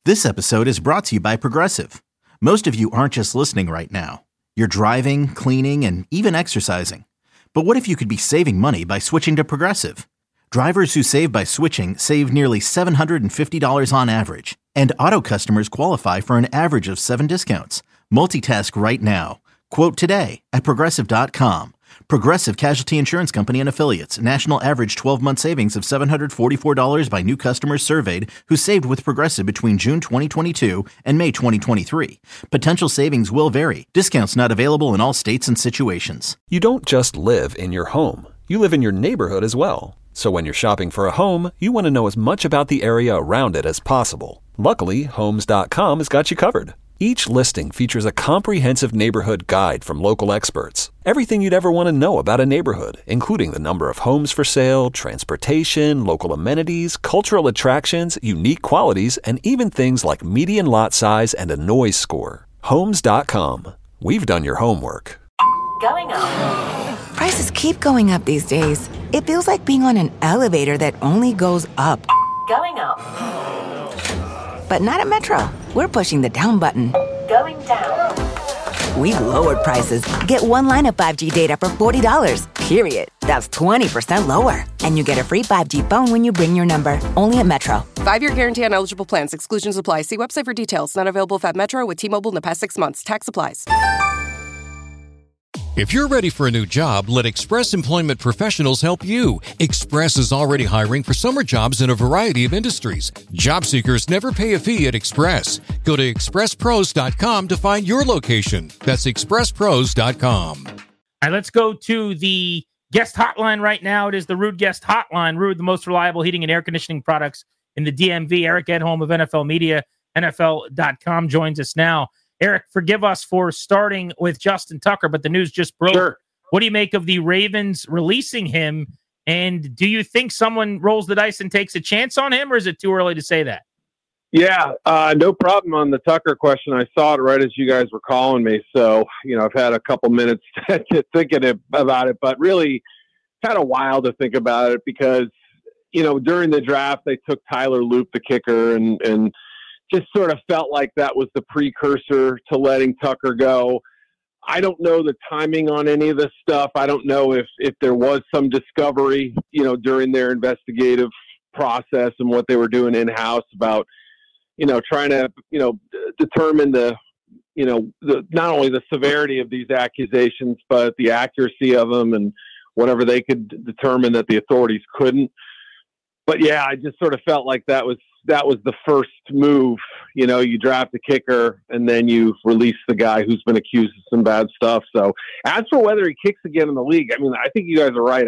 This episode is brought to you by Progressive. Most of you aren't just listening right now. You're driving, cleaning, and even exercising. But what if you could be saving money by switching to Progressive? Drivers who save by switching save nearly $750 on average. And auto customers qualify for an average of 7 discounts. Multitask right now. Quote today at Progressive.com. Progressive Casualty Insurance Company and Affiliates. National average 12-month savings of $744 by new customers surveyed who saved with Progressive between June 2022 and May 2023. Potential savings will vary. Discounts not available in all states and situations. You don't just live in your home. You live in your neighborhood as well. So when you're shopping for a home, you want to know as much about the area around it as possible. Luckily, Homes.com has got you covered. Each listing features a comprehensive neighborhood guide from local experts. Everything you'd ever want to know about a neighborhood, including the number of homes for sale, transportation, local amenities, cultural attractions, unique qualities, and even things like median lot size and a noise score. Homes.com. We've done your homework. Going up. Prices keep going up these days. It feels like being on an elevator that only goes up. Going up. But not at Metro. We're pushing the down button. Going down. We've lowered prices. Get one line of 5G data for $40, period. That's 20% lower. And you get a free 5G phone when you bring your number. Only at Metro. 5-year guarantee on eligible plans. Exclusions apply. See website for details. Not available at Metro with T-Mobile in the past 6 months. Tax applies. If you're ready for a new job, let Express Employment Professionals help you. Express is already hiring for summer jobs in a variety of industries. Job seekers never pay a fee at Express. Go to expresspros.com to find your location. That's expresspros.com. All right, let's go to the guest hotline right now. It is the Ruud Guest Hotline. Ruud, the most reliable heating and air conditioning products in the DMV. Eric Edholm of NFL Media, NFL.com joins us now. Eric, forgive us for starting with Justin Tucker, but the news just broke. Sure. What do you make of the Ravens releasing him? And do you think someone rolls the dice and takes a chance on him, or is it too early to say that? Yeah, no problem on the Tucker question. I saw it right as you guys were calling me. So, I've had a couple minutes to thinking about it, but really had a while to think about it because, during the draft, they took Tyler Loop, the kicker, and just sort of felt like that was the precursor to letting Tucker go. I don't know the timing on any of this stuff. I don't know if there was some discovery, during their investigative process and what they were doing in-house about, trying to, determine the not only the severity of these accusations, but the accuracy of them and whatever they could determine that the authorities couldn't. But yeah, I just sort of felt like that was the first move. You draft a kicker and then you release the guy who's been accused of some bad stuff. So as for whether he kicks again in the league, I mean, I think you guys are right.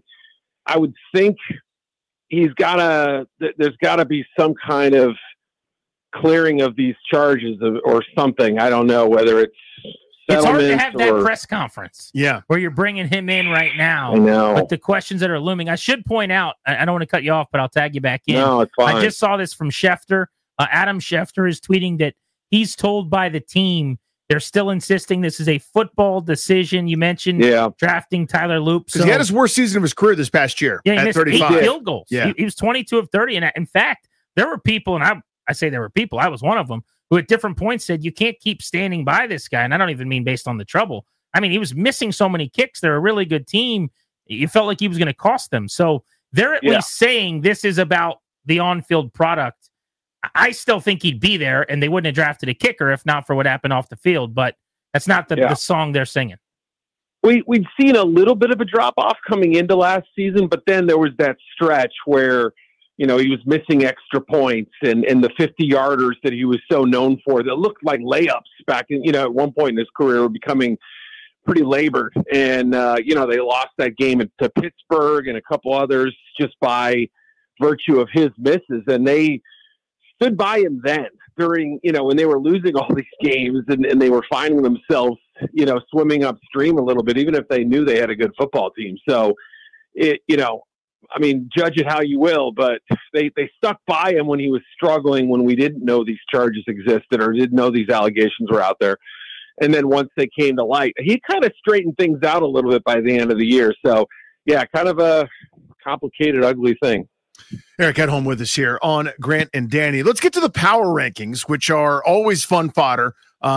I would think there's gotta be some kind of clearing of these charges or something. I don't know whether it's hard to have that press conference. Yeah. Where you're bringing him in right now. I know. But the questions that are looming. I should point out, I don't want to cut you off, but I'll tag you back in. No, it's fine. I just saw this from Schefter. Adam Schefter is tweeting that he's told by the team they're still insisting this is a football decision. You mentioned drafting Tyler Loop. Because he had his worst season of his career this past year he at missed 35. 8 field goals. Yeah. He was 22 of 30. And in fact, there were people, and I say there were people, I was one of them, who at different points said, you can't keep standing by this guy. And I don't even mean based on the trouble. I mean, he was missing so many kicks. They're a really good team. You felt like he was going to cost them. So they're at least saying this is about the on-field product. I still think he'd be there, and they wouldn't have drafted a kicker if not for what happened off the field. But that's not the song they're singing. We'd seen a little bit of a drop-off coming into last season, but then there was that stretch where he was missing extra points and the 50-yarders that he was so known for that looked like layups back in, at one point in his career were becoming pretty labored. And, they lost that game to Pittsburgh and a couple others just by virtue of his misses. And they stood by him then during, when they were losing all these games and they were finding themselves, swimming upstream a little bit, even if they knew they had a good football team. So, judge it how you will, but they stuck by him when he was struggling, when we didn't know these charges existed or didn't know these allegations were out there. And then once they came to light, he kind of straightened things out a little bit by the end of the year. So, yeah, kind of a complicated, ugly thing. Eric Edholm with us here on Grant and Danny. Let's get to the power rankings, which are always fun fodder.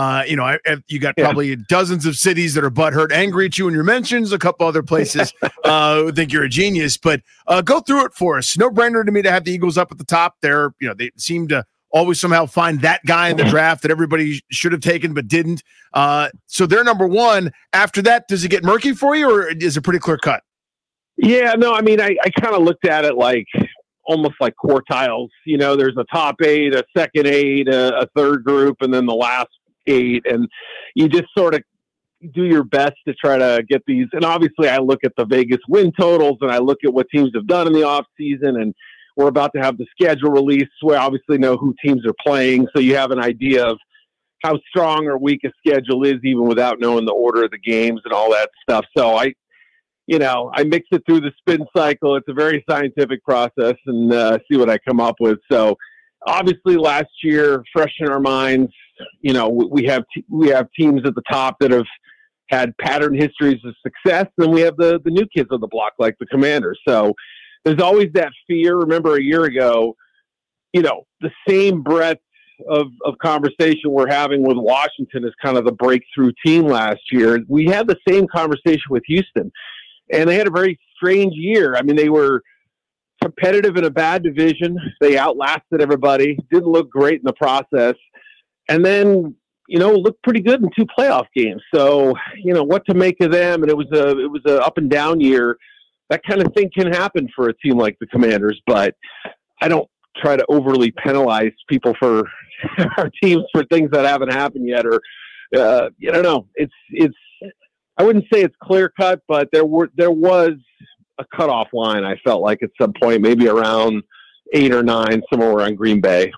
You got probably dozens of cities that are butthurt, angry at you in your mentions. A couple other places think you're a genius, but go through it for us. No brainer to me to have the Eagles up at the top. They seem to always somehow find that guy in the draft that everybody should have taken but didn't. So they're number one. After that, does it get murky for you, or is it pretty clear cut? Yeah, no, I mean, I kind of looked at it like almost like quartiles. You know, there's a top 8, a second 8, a third group, and then the last 8. And you just sort of do your best to try to get these. And obviously I look at the Vegas win totals, and I look at what teams have done in the off season, and we're about to have the schedule released. So we obviously know who teams are playing. So you have an idea of how strong or weak a schedule is, even without knowing the order of the games and all that stuff. So I mix it through the spin cycle. It's a very scientific process, and see what I come up with. So obviously last year, fresh in our minds, you know, we have teams at the top that have had pattern histories of success, and we have the new kids on the block like the Commanders. So there's always that fear. Remember a year ago, you know, the same breadth of conversation we're having with Washington as kind of the breakthrough team last year. We had the same conversation with Houston, and they had a very strange year. I mean, they were competitive in a bad division. They outlasted everybody, didn't look great in the process, and then, you know, looked pretty good in 2 playoff games. So, you know, what to make of them. And it was a up and down year. That kind of thing can happen for a team like the Commanders, but I don't try to overly penalize people for our teams for things that haven't happened yet. Or, I don't know. It's, I wouldn't say it's clear cut, but there was a cutoff line. I felt like at some point, maybe around 8 or 9, somewhere around Green Bay.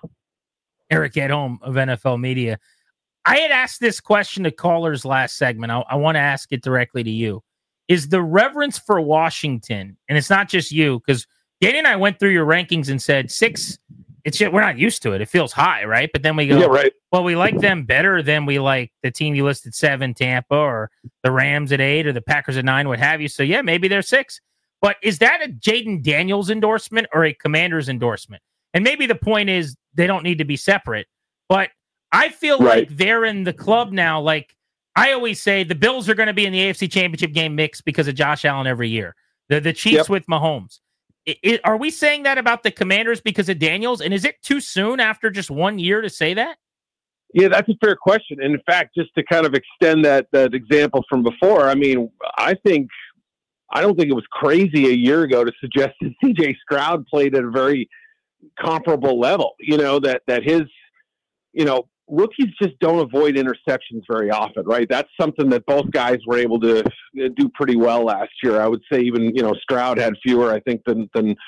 Eric Edholm of NFL Media. I had asked this question to callers last segment. I want to ask it directly to you. Is the reverence for Washington, and it's not just you, because Danny and I went through your rankings and said 6, it's just, we're not used to it. It feels high, right? But then we go, well, we like them better than we like the team you listed 7, Tampa, or the Rams at 8, or the Packers at 9, what have you. So, yeah, maybe they're 6. But is that a Jaden Daniels endorsement or a Commander's endorsement? And maybe the point is they don't need to be separate. But I feel like they're in the club now. Like I always say, the Bills are going to be in the AFC Championship game mix because of Josh Allen every year. The Chiefs with Mahomes. Are we saying that about the Commanders because of Daniels? And is it too soon after just 1 year to say that? Yeah, that's a fair question. And in fact, just to kind of extend that example from before, I mean, I don't think it was crazy a year ago to suggest that C.J. Stroud played at a very comparable level. You know, that his, you know, rookies just don't avoid interceptions very often, right? That's something that both guys were able to do pretty well last year. I would say even, you know, Stroud had fewer, I think, than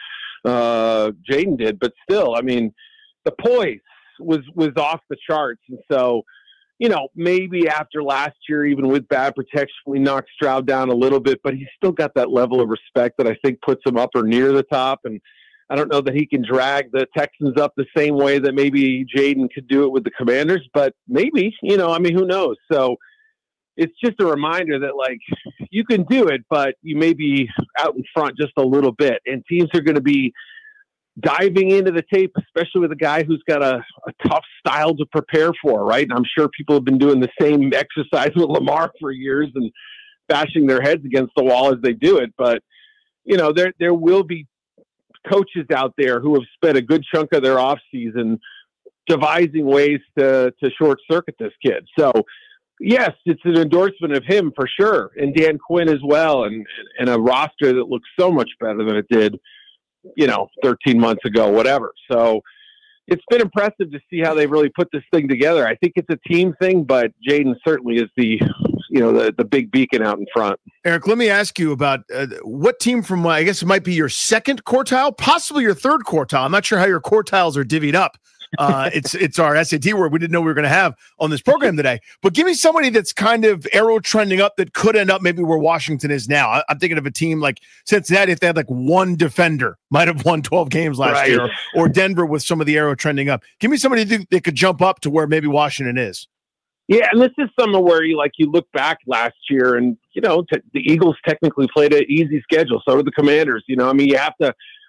Jaden did. But still, I mean, the poise was off the charts. And so, you know, maybe after last year, even with bad protection, we knocked Stroud down a little bit, but he's still got that level of respect that I think puts him up or near the top. And I don't know that he can drag the Texans up the same way that maybe Jaden could do it with the Commanders, but maybe, you know, I mean, who knows? So it's just a reminder that, like, you can do it, but you may be out in front just a little bit. And teams are going to be diving into the tape, especially with a guy who's got a tough style to prepare for, right? And I'm sure people have been doing the same exercise with Lamar for years and bashing their heads against the wall as they do it. But, you know, there will be coaches out there who have spent a good chunk of their offseason devising ways to short circuit this kid. So yes, it's an endorsement of him for sure. And Dan Quinn as well. And a roster that looks so much better than it did, you know, 13 months ago, whatever. So it's been impressive to see how they really put this thing together. I think it's a team thing, but Jaden certainly is the big beacon out in front. Eric, let me ask you about what team from, I guess it might be your second quartile, possibly your third quartile. I'm not sure how your quartiles are divvied up. It's our SAT word we didn't know we were going to have on this program today. But give me somebody that's kind of arrow trending up that could end up maybe where Washington is now. I'm thinking of a team like Cincinnati, if they had like one defender, might have won 12 games last year, or Denver with some of the arrow trending up. Give me somebody that could jump up to where maybe Washington is. Yeah, and this is somewhere where you look back last year, and you know the Eagles technically played an easy schedule. So did the Commanders. You know, I mean, you have to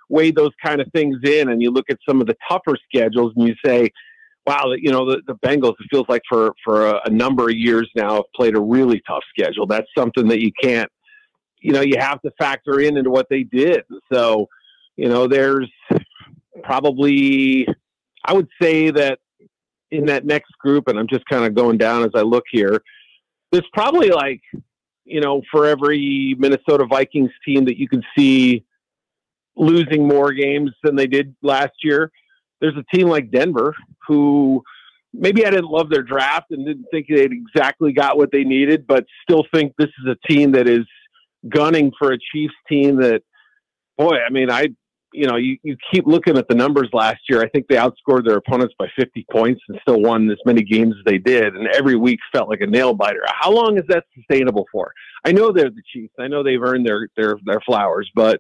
weigh those kind of things in and you look at some of the tougher schedules and you say, wow, the Bengals, it feels like for a number of years now have played a really tough schedule. That's something that you can't, you have to factor into what they did. So, there's probably, I would say that in that next group, and I'm just kind of going down as I look here, there's probably like, for every Minnesota Vikings team that you can see losing more games than they did last year, there's a team like Denver who maybe I didn't love their draft and didn't think they'd exactly got what they needed, but still think this is a team that is gunning for a Chiefs team that, boy, I mean, you keep looking at the numbers last year. I think they outscored their opponents by 50 points and still won as many games as they did. And every week felt like a nail biter. How long is that sustainable for? I know they're the Chiefs. I know they've earned their flowers, but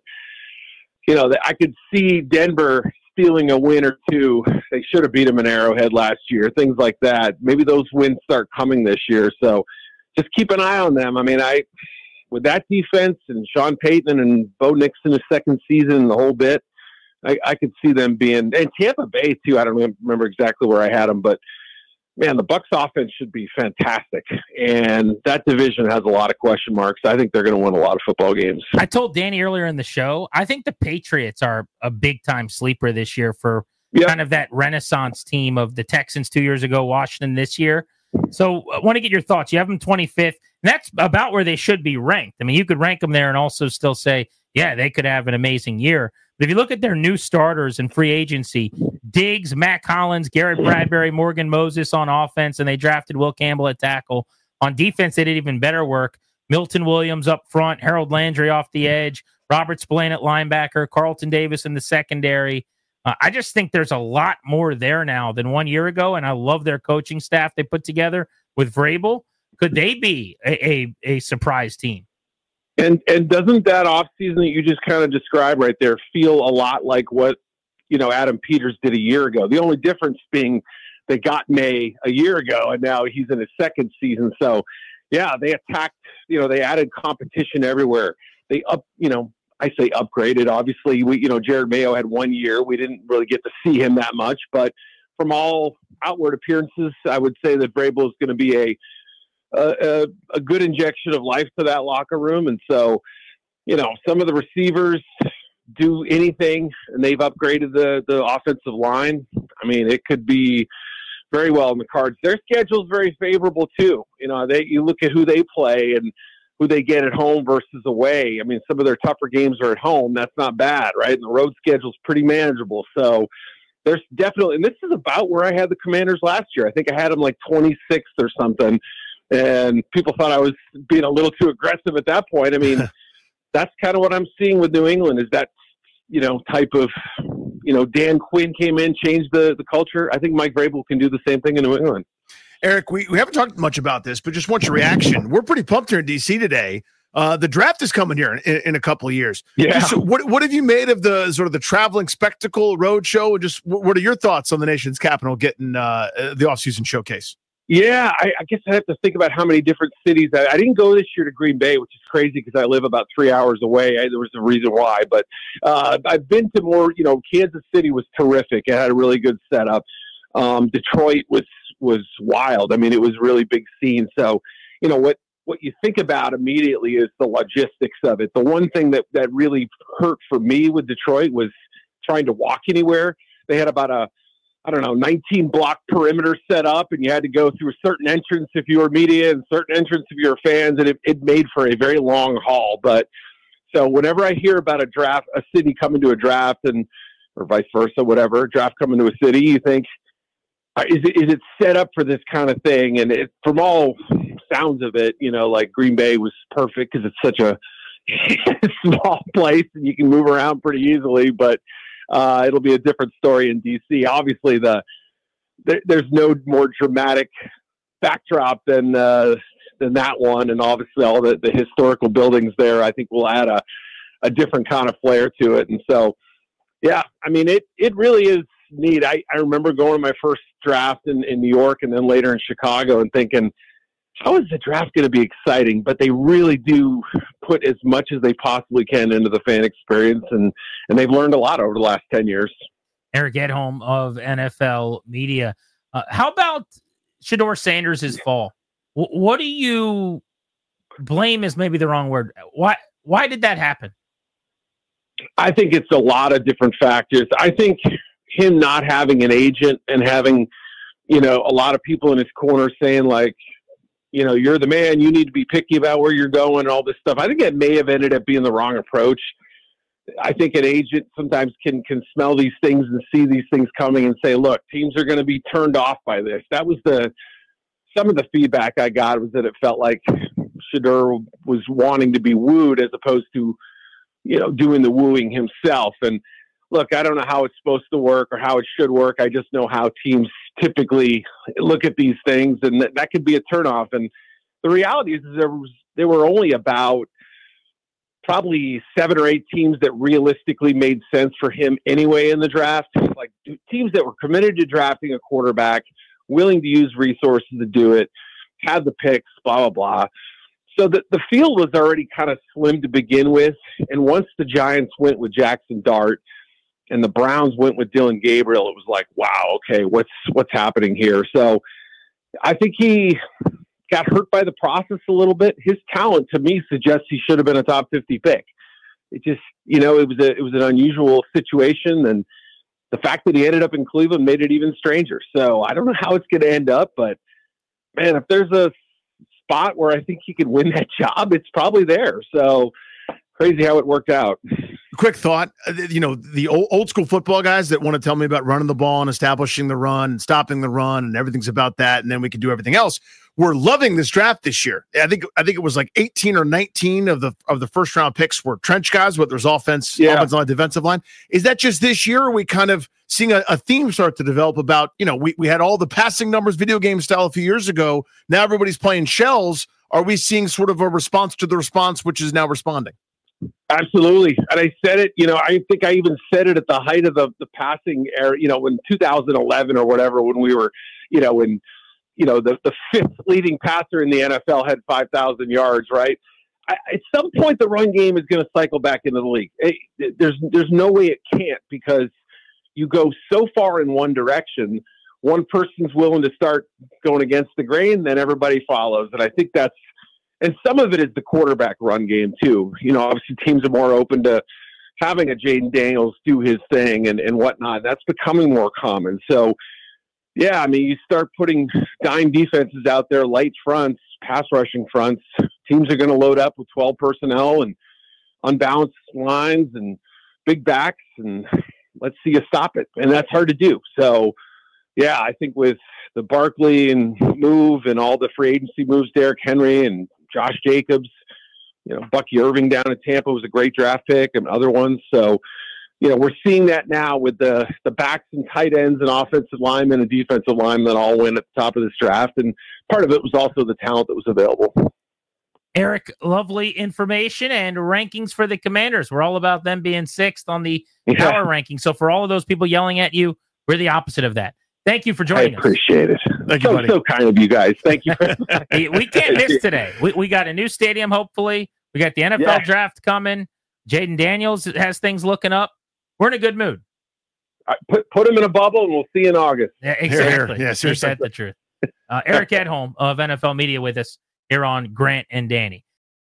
I could see Denver stealing a win or two. They should have beat them in Arrowhead last year, things like that. Maybe those wins start coming this year. So just keep an eye on them. I mean, with that defense and Sean Payton and Bo Nixon his second season and the whole bit, I could see them being, and Tampa Bay too. I don't remember exactly where I had them, but man, the Bucs offense should be fantastic. And that division has a lot of question marks. I think they're going to win a lot of football games. I told Danny earlier in the show, I think the Patriots are a big time sleeper this year for kind of that renaissance team of the Texans 2 years ago, Washington this year. So I want to get your thoughts. You have them 25th, and that's about where they should be ranked. I mean, you could rank them there and also still say, yeah, they could have an amazing year. But if you look at their new starters in free agency, Diggs, Matt Collins, Garrett Bradbury, Morgan Moses on offense, and they drafted Will Campbell at tackle. On defense, they did even better work. Milton Williams up front, Harold Landry off the edge, Robert Spillane at linebacker, Carlton Davis in the secondary. I just think there's a lot more there now than 1 year ago, and I love their coaching staff they put together with Vrabel. Could they be a surprise team? And doesn't that offseason that you just kind of described right there feel a lot like what, Adam Peters did a year ago? The only difference being they got May a year ago, and now he's in his second season. So, yeah, they attacked, they added competition everywhere. They I say upgraded. Obviously, Jared Mayo had 1 year. We didn't really get to see him that much, but from all outward appearances, I would say that Vrabel is going to be a good injection of life to that locker room. And so, some of the receivers do anything, and they've upgraded the offensive line. I mean, it could be very well in the cards. Their schedule is very favorable too. You look at who they play and who they get at home versus away. I mean, some of their tougher games are at home. That's not bad, right? And the road schedule is pretty manageable. So there's definitely, and this is about where I had the Commanders last year. I think I had them like 26th or something. And people thought I was being a little too aggressive at that point. I mean, that's kind of what I'm seeing with New England is that, type of, Dan Quinn came in, changed the culture. I think Mike Vrabel can do the same thing in New England. Eric, we haven't talked much about this, but just want your reaction. We're pretty pumped here in D.C. today. The draft is coming here in a couple of years. Yeah. So what have you made of the sort of the traveling spectacle road show? And just what are your thoughts on the nation's capital getting the offseason showcase? Yeah, I guess I have to think about how many different cities. I didn't go this year to Green Bay, which is crazy because I live about 3 hours away. There was a reason why, but I've been to more. Kansas City was terrific. It had a really good setup. Detroit was wild. I mean, it was really big scene. So, what you think about immediately is the logistics of it. The one thing that really hurt for me with Detroit was trying to walk anywhere. They had about 19 block perimeter set up, and you had to go through a certain entrance if you were media and certain entrance if you were fans, and it made for a very long haul. But so whenever I hear about a city coming to a draft or vice versa, whatever, draft coming to a city, you think, is it set up for this kind of thing? And from all sounds of it, like Green Bay was perfect because it's such a small place and you can move around pretty easily, but it'll be a different story in DC. Obviously there's no more dramatic backdrop than that one. And obviously all the historical buildings there, I think will add a different kind of flair to it. And so, yeah, I mean, it really is neat. I remember going to my first draft in New York and then later in Chicago and thinking, how is the draft going to be exciting? But they really do put as much as they possibly can into the fan experience, and they've learned a lot over the last 10 years. Eric Edholm of NFL Media. How about Shedeur Sanders' fall? What do you blame is maybe the wrong word. Why did that happen? I think it's a lot of different factors. I think him not having an agent and having, a lot of people in his corner saying like, you're the man, you need to be picky about where you're going and all this stuff. I think it may have ended up being the wrong approach. I think an agent sometimes can smell these things and see these things coming and say, look, teams are going to be turned off by this. That was some of the feedback I got was that it felt like Shedeur was wanting to be wooed as opposed to, doing the wooing himself. And look, I don't know how it's supposed to work or how it should work. I just know how teams typically look at these things, and that could be a turnoff. And the reality is there were only about probably 7 or 8 teams that realistically made sense for him anyway in the draft, like teams that were committed to drafting a quarterback, willing to use resources to do it, had the picks, blah, blah, blah. So the field was already kind of slim to begin with. And once the Giants went with Jackson Dart and the Browns went with Dillon Gabriel, it was like, wow, okay, what's happening here? So I think he got hurt by the process a little bit. His talent to me suggests he should have been a top 50 pick. It just, it was an unusual situation. And the fact that he ended up in Cleveland made it even stranger. So I don't know how it's going to end up, but man, if there's a spot where I think he could win that job, it's probably there. So crazy how it worked out. Quick thought, the old school football guys that want to tell me about running the ball and establishing the run and stopping the run and everything's about that, and then we can do everything else. We're loving this draft this year. I think it was like 18 or 19 of the first round picks were trench guys, whether there's offensive line, defensive line. Is that just this year? Or are we kind of seeing a theme start to develop about, we had all the passing numbers, video game style a few years ago. Now everybody's playing shells. Are we seeing sort of a response to the response, which is now responding? Absolutely. And I said it, I think I even said it at the height of the passing era, in 2011 or whatever, when we were, when, the 5th leading passer in the NFL had 5,000 yards, right? At some point, the run game is going to cycle back into the league. There's no way it can't, because you go so far in one direction, one person's willing to start going against the grain, then everybody follows. And I think and some of it is the quarterback run game too. Obviously teams are more open to having a Jaden Daniels do his thing and whatnot. That's becoming more common. So, yeah, I mean, you start putting dime defenses out there, light fronts, pass rushing fronts. Teams are going to load up with 12 personnel and unbalanced lines and big backs, and let's see you stop it. And that's hard to do. So, yeah, I think with the Barkley and move and all the free agency moves, Derrick Henry and Josh Jacobs, Bucky Irving down in Tampa was a great draft pick, and other ones. So, we're seeing that now with the backs and tight ends and offensive linemen and defensive linemen all win at the top of this draft. And part of it was also the talent that was available. Eric, lovely information and rankings for the Commanders. We're all about them being 6th on the power ranking. So for all of those people yelling at you, we're the opposite of that. Thank you for joining us. I appreciate it. Thank you, buddy. So kind of you guys. Thank you. We can't miss today. We got a new stadium, hopefully. We got the NFL draft coming. Jaden Daniels has things looking up. We're in a good mood. Put him in a bubble, and we'll see you in August. Yeah, exactly. Yeah, seriously. That's the truth. Eric Edholm of NFL Media with us here on Grant and Danny.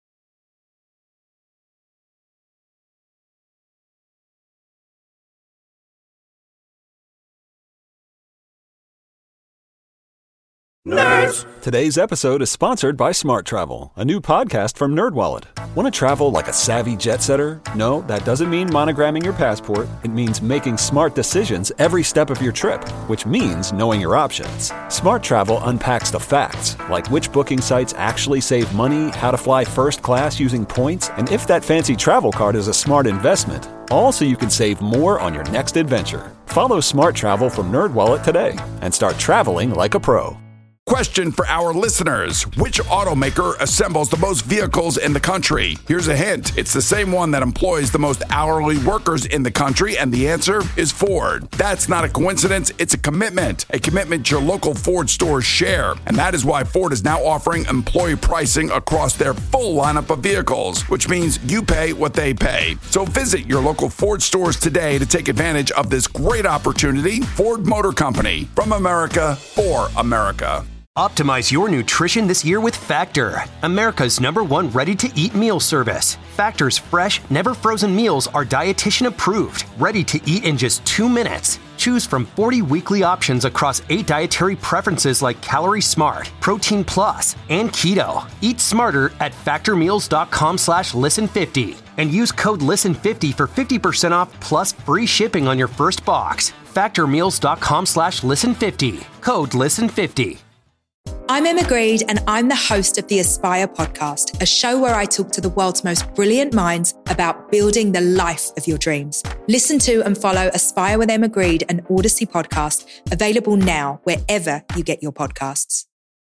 Nerds! Today's episode is sponsored by Smart Travel, a new podcast from NerdWallet. Want to travel like a savvy jet setter? No, that doesn't mean monogramming your passport. It means making smart decisions every step of your trip, which means knowing your options. Smart Travel unpacks the facts, like which booking sites actually save money, how to fly first class using points, and if that fancy travel card is a smart investment. All so you can save more on your next adventure. Follow Smart Travel from NerdWallet today and start traveling like a pro. Question for our listeners. Which automaker assembles the most vehicles in the country? Here's a hint. It's the same one that employs the most hourly workers in the country, and the answer is Ford. That's not a coincidence. It's a commitment your local Ford stores share. And that is why Ford is now offering employee pricing across their full lineup of vehicles, which means you pay what they pay. So visit your local Ford stores today to take advantage of this great opportunity. Ford Motor Company, from America for America. Optimize your nutrition this year with Factor, America's #1 ready-to-eat meal service. Factor's fresh, never-frozen meals are dietitian approved, ready to eat in just 2 minutes. Choose from 40 weekly options across 8 dietary preferences like Calorie Smart, Protein Plus, and Keto. Eat smarter at factormeals.com/listen50 and use code LISTEN50 for 50% off plus free shipping on your first box. Factormeals.com/listen50. Code LISTEN50. I'm Emma Greed, and I'm the host of the Aspire podcast, a show where I talk to the world's most brilliant minds about building the life of your dreams. Listen to and follow Aspire with Emma Greed, an Odyssey podcast, available now wherever you get your podcasts.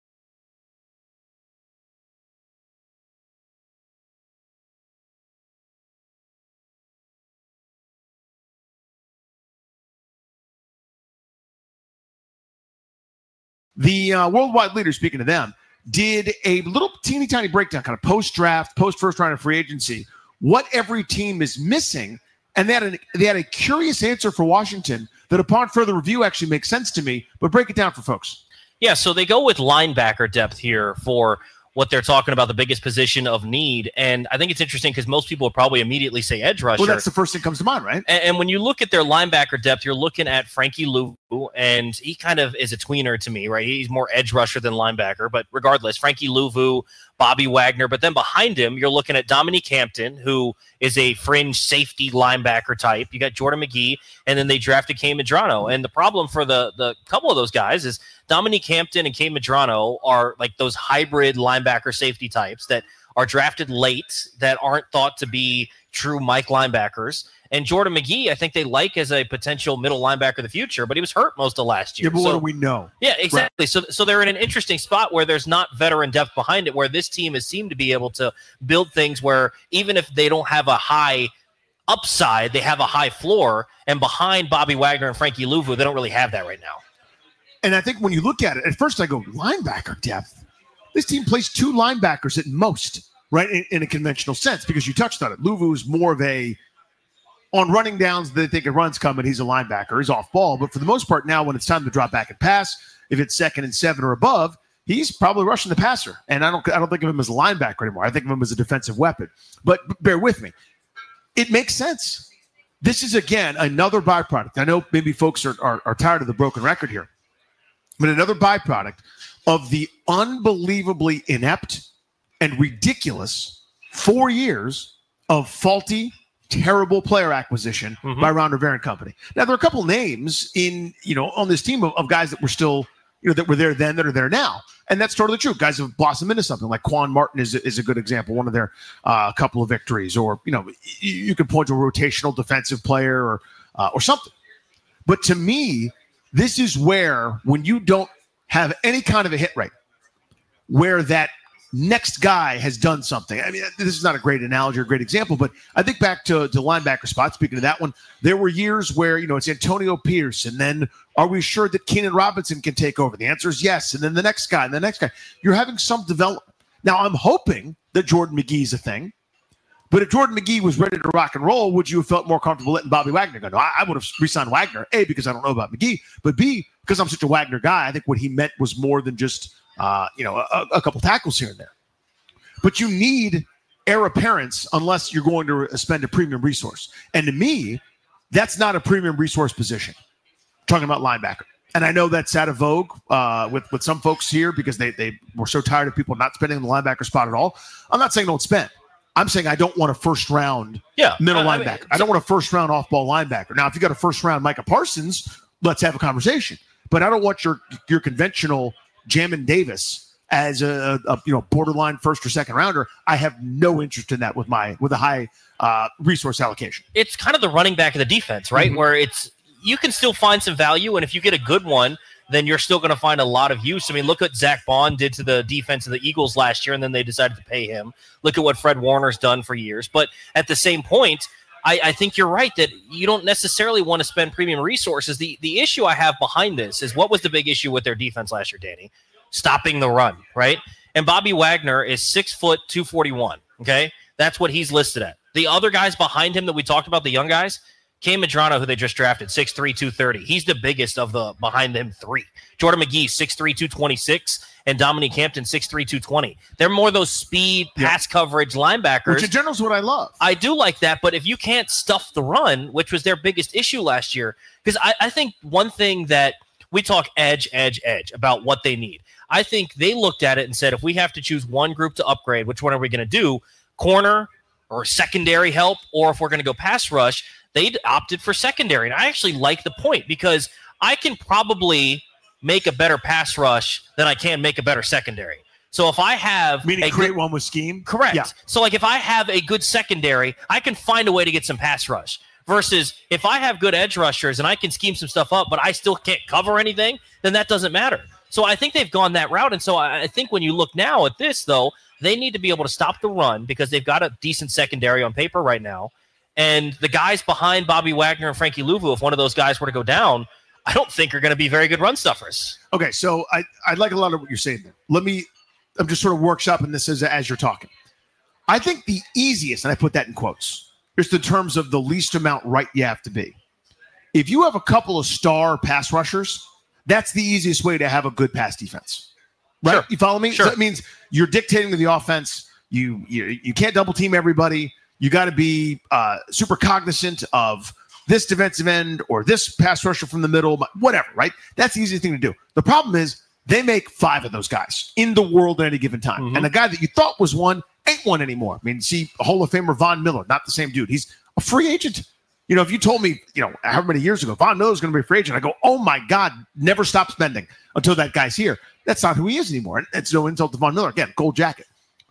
The worldwide leader, speaking to them, did a little teeny tiny breakdown, kind of post-draft, post-first round of free agency, what every team is missing. And they had a curious answer for Washington that upon further review actually makes sense to me, but break it down for folks. Yeah, so they go with linebacker depth here for what they're talking about, the biggest position of need. And I think it's interesting because most people will probably immediately say edge rusher. Well, that's the first thing that comes to mind, right? And when you look at their linebacker depth, you're looking at Frankie Louvu, and he kind of is a tweener to me, right? He's more edge rusher than linebacker, but regardless, Frankie Louvu, Bobby Wagner. But then behind him, you're looking at Dominique Hampton, who is a fringe safety linebacker type. You got Jordan McGee, and then they drafted Kay Medrano. And the problem for the couple of those guys is Dominique Hampton and Kay Medrano are like those hybrid linebacker safety types that are drafted late, that aren't thought to be true Mike linebackers. And Jordan McGee, I think they like as a potential middle linebacker of the future, but he was hurt most of last year. Yeah, but what do we know? Yeah, exactly. Right. So they're in an interesting spot where there's not veteran depth behind it, where this team has seemed to be able to build things where even if they don't have a high upside, they have a high floor. And behind Bobby Wagner and Frankie Louvu, they don't really have that right now. And I think when you look at it, at first I go, linebacker depth? This team plays 2 linebackers at most, right, in a conventional sense, because you touched on it. Louvu is more of a, on running downs, they think a run's coming, he's a linebacker. He's off ball. But for the most part now, when it's time to drop back and pass, if it's 2nd and 7 or above, he's probably rushing the passer. And I don't think of him as a linebacker anymore. I think of him as a defensive weapon. But bear with me. It makes sense. This is, again, another byproduct. I know maybe folks are tired of the broken record here. But another byproduct of the unbelievably inept and ridiculous 4 years of faulty, terrible player acquisition by Ron Rivera and company. Now, there are a couple names on this team of guys that were still, that were there then that are there now. And that's totally true. Guys have blossomed into something. Like Quan Martin is a good example, one of their couple of victories. Or, you could point to a rotational defensive player or something. But to me, this is where, when you don't have any kind of a hit rate, where that next guy has done something. I mean, this is not a great analogy or a great example, but I think back to linebacker spot, speaking of that one, there were years where, it's Antonio Pierce, and then are we sure that Keenan Robinson can take over? The answer is yes. And then the next guy, and the next guy. You're having some development. Now, I'm hoping that Jordan McGee's a thing. But if Jordan McGee was ready to rock and roll, would you have felt more comfortable letting Bobby Wagner go? No, I would have re-signed Wagner, A, because I don't know about McGee, but B, because I'm such a Wagner guy. I think what he meant was more than just, a couple tackles here and there. But you need heir apparents unless you're going to spend a premium resource. And to me, that's not a premium resource position. I'm talking about linebacker. And I know that's out of vogue with some folks here because they were so tired of people not spending the linebacker spot at all. I'm not saying don't spend. I'm saying I don't want a first-round middle linebacker. I don't want a first-round off-ball linebacker. Now, if you got a first-round Micah Parsons, let's have a conversation. But I don't want your conventional Jamin Davis as a borderline first or second rounder. I have no interest in that with a high resource allocation. It's kind of the running back of the defense, right? Where you can still find some value, and if you get a good one, then you're still going to find a lot of use. I mean, look what Zach Bond did to the defense of the Eagles last year, and then they decided to pay him. Look at what Fred Warner's done for years. But at the same point, I think you're right that you don't necessarily want to spend premium resources. The issue I have behind this is, what was the big issue with their defense last year, Danny? Stopping the run, right? And Bobby Wagner is 6 foot 241. Okay, that's what he's listed at. The other guys behind him that we talked about, the young guys, Cam Medrano, who they just drafted, 6'3", 230. He's the biggest of the behind them three. Jordan McGee, 6'3", 226, and Dominique Hampton, 6'3", 220. They're more those speed, pass coverage linebackers. Which in general is what I love. I do like that, but if you can't stuff the run, which was their biggest issue last year, because I think one thing that we talk edge about what they need. I think they looked at it and said, if we have to choose one group to upgrade, which one are we going to do? Corner or secondary help, or if we're going to go pass rush, they opted for secondary. And I actually like the point, because I can probably make a better pass rush than I can make a better secondary. So if I have create one with scheme? Correct. Yeah. So like if I have a good secondary, I can find a way to get some pass rush. Versus if I have good edge rushers and I can scheme some stuff up, but I still can't cover anything, then that doesn't matter. So I think they've gone that route. And so I think when you look now at this, though, they need to be able to stop the run, because they've got a decent secondary on paper right now. And the guys behind Bobby Wagner and Frankie Louvu, if one of those guys were to go down, I don't think are going to be very good run stuffers. Okay, so I like a lot of what you're saying there. I'm just sort of workshopping this as you're talking. I think the easiest, and I put that in quotes, just in terms of the least amount right you have to be. If you have a couple of star pass rushers, that's the easiest way to have a good pass defense. Right? Sure. You follow me? Sure. So that means you're dictating to the offense. You can't double team everybody. You got to be super cognizant of this defensive end or this pass rusher from the middle, whatever, right? That's the easiest thing to do. The problem is they make 5 of those guys in the world at any given time. Mm-hmm. And the guy that you thought was one ain't one anymore. I mean, see, Hall of Famer Von Miller, not the same dude. He's a free agent. You know, if you told me, however many years ago, Von Miller's going to be a free agent, I go, oh my God, never stop spending until that guy's here. That's not who he is anymore. And it's no insult to Von Miller. Again, gold jacket.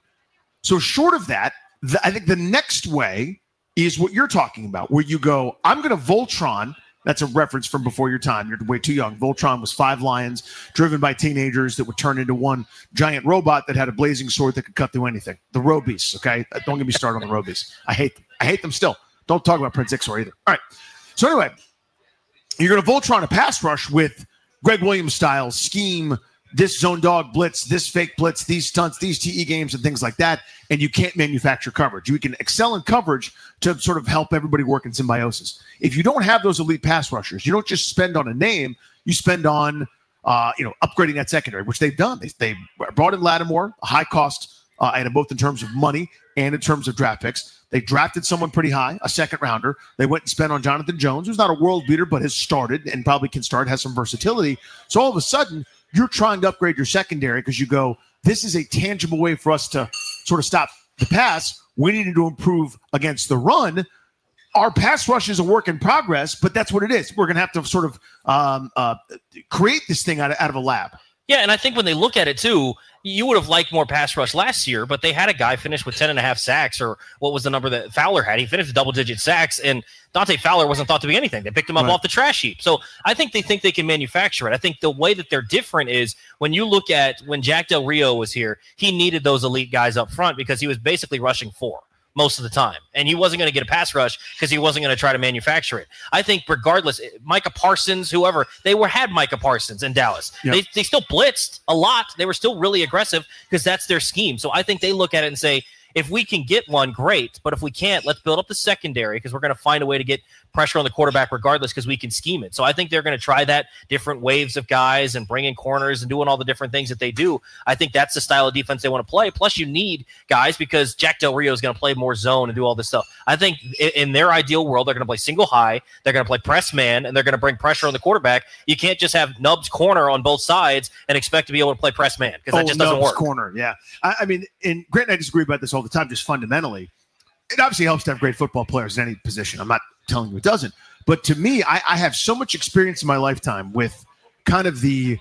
So short of that, I think the next way is what you're talking about, where you go, I'm going to Voltron. That's a reference from before your time. You're way too young. Voltron was 5 lions driven by teenagers that would turn into one giant robot that had a blazing sword that could cut through anything. The road beasts, okay? Don't get me started on the road beasts. I hate them. I hate them still. Don't talk about Prince Ixor either. All right. So anyway, you're going to Voltron a pass rush with Greg Williams style scheme, this zone dog blitz, this fake blitz, these stunts, these TE games and things like that, and you can't manufacture coverage. You can excel in coverage to sort of help everybody work in symbiosis. If you don't have those elite pass rushers, you don't just spend on a name, you spend on upgrading that secondary, which they've done. They brought in Lattimore, a high cost item, both in terms of money and in terms of draft picks. They drafted someone pretty high, a second rounder. They went and spent on Jonathan Jones, who's not a world beater, but has started and probably can start, has some versatility. So all of a sudden, you're trying to upgrade your secondary because you go, this is a tangible way for us to sort of stop the pass. We need to improve against the run. Our pass rush is a work in progress, but that's what it is. We're going to have to sort of create this thing out of a lab. Yeah, and I think when they look at it, too, you would have liked more pass rush last year, but they had a guy finish with 10.5 sacks, or what was the number that Fowler had? He finished with double-digit sacks, and Dante Fowler wasn't thought to be anything. They picked him up off the trash heap. So I think they can manufacture it. I think the way that they're different is when you look at when Jack Del Rio was here, he needed those elite guys up front because he was basically rushing 4 most of the time. And he wasn't going to get a pass rush because he wasn't going to try to manufacture it. I think regardless, Micah Parsons, whoever, had Micah Parsons in Dallas. Yep. They still blitzed a lot. They were still really aggressive because that's their scheme. So I think they look at it and say, if we can get one, great. But if we can't, let's build up the secondary because we're going to find a way to get pressure on the quarterback regardless because we can scheme it. So I think they're going to try that, different waves of guys and bringing corners and doing all the different things that they do. I think that's the style of defense they want to play. Plus, you need guys because Jack Del Rio is going to play more zone and do all this stuff. I think in their ideal world, they're going to play single high, they're going to play press man, and they're going to bring pressure on the quarterback. You can't just have Nubs corner on both sides and expect to be able to play press man because that just doesn't work. Corner, yeah. I mean, and Grant and I disagree about this all the time, just fundamentally. It obviously helps to have great football players in any position. I'm not telling you it doesn't. But to me, I have so much experience in my lifetime with kind of the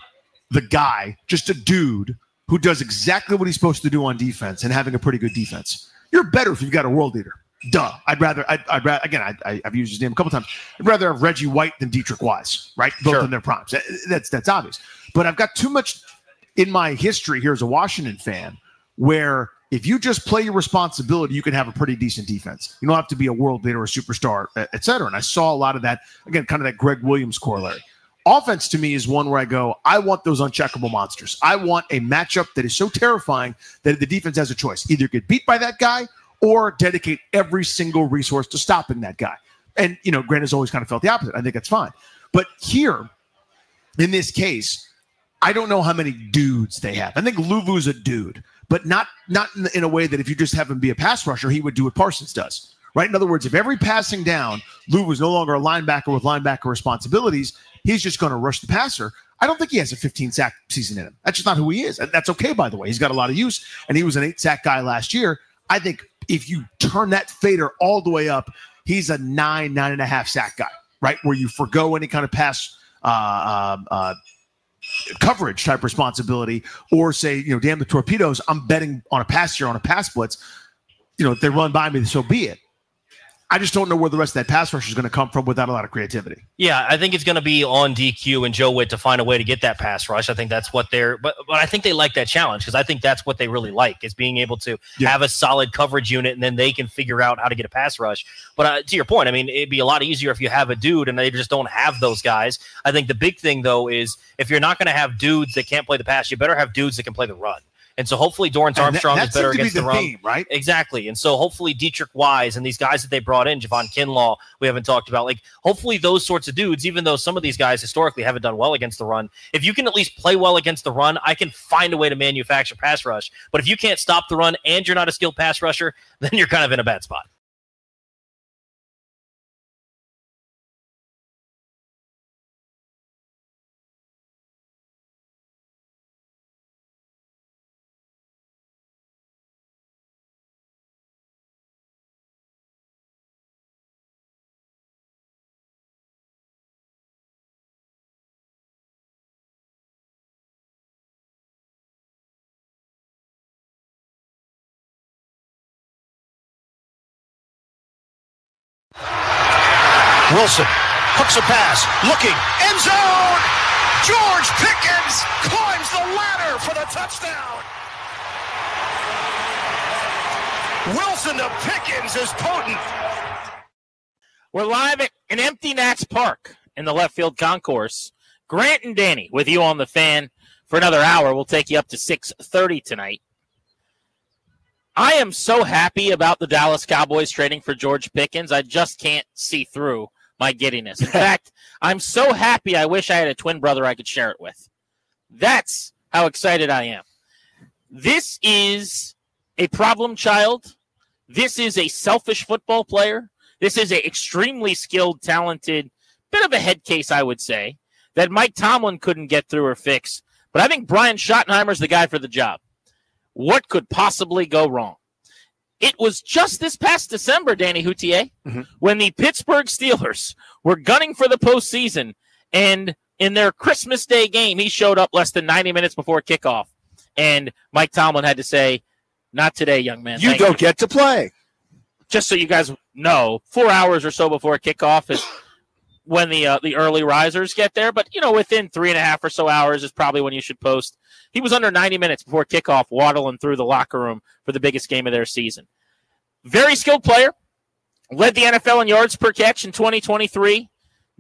guy, just a dude who does exactly what he's supposed to do on defense and having a pretty good defense. You're better if you've got a world leader. Duh. I'd rather, again, I've used his name a couple times. I'd rather have Reggie White than Dietrich Wise, right? Both in their primes. That's obvious. But I've got too much in my history here as a Washington fan where if you just play your responsibility, you can have a pretty decent defense. You don't have to be a world leader or a superstar, et cetera. And I saw a lot of that, again, kind of that Greg Williams corollary. Offense to me is one where I go, I want those uncheckable monsters. I want a matchup that is so terrifying that the defense has a choice. Either get beat by that guy or dedicate every single resource to stopping that guy. And, Grant has always kind of felt the opposite. I think that's fine. But here, in this case, I don't know how many dudes they have. I think Luvu's a dude, but not in a way that if you just have him be a pass rusher, he would do what Parsons does, right? In other words, if every passing down, Luvu is no longer a linebacker with linebacker responsibilities, he's just going to rush the passer. I don't think he has a 15-sack season in him. That's just not who he is. And that's okay, by the way. He's got a lot of use, and he was an 8-sack guy last year. I think if you turn that fader all the way up, he's a 9.5 sack guy, right? Where you forgo any kind of pass coverage type responsibility, or say, damn the torpedoes, I'm betting on a pass here on a pass blitz. If they run by me, so be it. I just don't know where the rest of that pass rush is going to come from without a lot of creativity. Yeah, I think it's going to be on DQ and Joe Witt to find a way to get that pass rush. I think that's what but I think they like that challenge because I think that's what they really like is being able to have a solid coverage unit and then they can figure out how to get a pass rush. But to your point, I mean, it'd be a lot easier if you have a dude and they just don't have those guys. I think the big thing, though, is if you're not going to have dudes that can't play the pass, you better have dudes that can play the run. And so hopefully Dorrance Armstrong is better against the run. Theme, right? Exactly. And so hopefully Dietrich Wise and these guys that they brought in, Javon Kinlaw, we haven't talked about, hopefully those sorts of dudes, even though some of these guys historically haven't done well against the run, if you can at least play well against the run, I can find a way to manufacture pass rush. But if you can't stop the run and you're not a skilled pass rusher, then you're kind of in a bad spot. Wilson hooks a pass, looking, end zone! George Pickens climbs the ladder for the touchdown! Wilson to Pickens is potent. We're live at an empty Nats Park in the left field concourse. Grant and Danny with you on the Fan for another hour. We'll take you up to 6:30 tonight. I am so happy about the Dallas Cowboys trading for George Pickens. I just can't see through my giddiness. In fact, I'm so happy I wish I had a twin brother I could share it with. That's how excited I am. This is a problem child. This is a selfish football player. This is an extremely skilled, talented, bit of a head case, I would say, that Mike Tomlin couldn't get through or fix. But I think Brian Schottenheimer's the guy for the job. What could possibly go wrong? It was just this past December, Danny Houtier, when the Pittsburgh Steelers were gunning for the postseason, and in their Christmas Day game, he showed up less than 90 minutes before kickoff, and Mike Tomlin had to say, not today, young man. You don't get to play. Just so you guys know, 4 hours or so before kickoff is when the early risers get there, but, within 3.5 or so hours is probably when you should post. He was under 90 minutes before kickoff, waddling through the locker room for the biggest game of their season. Very skilled player. Led the NFL in yards per catch in 2023.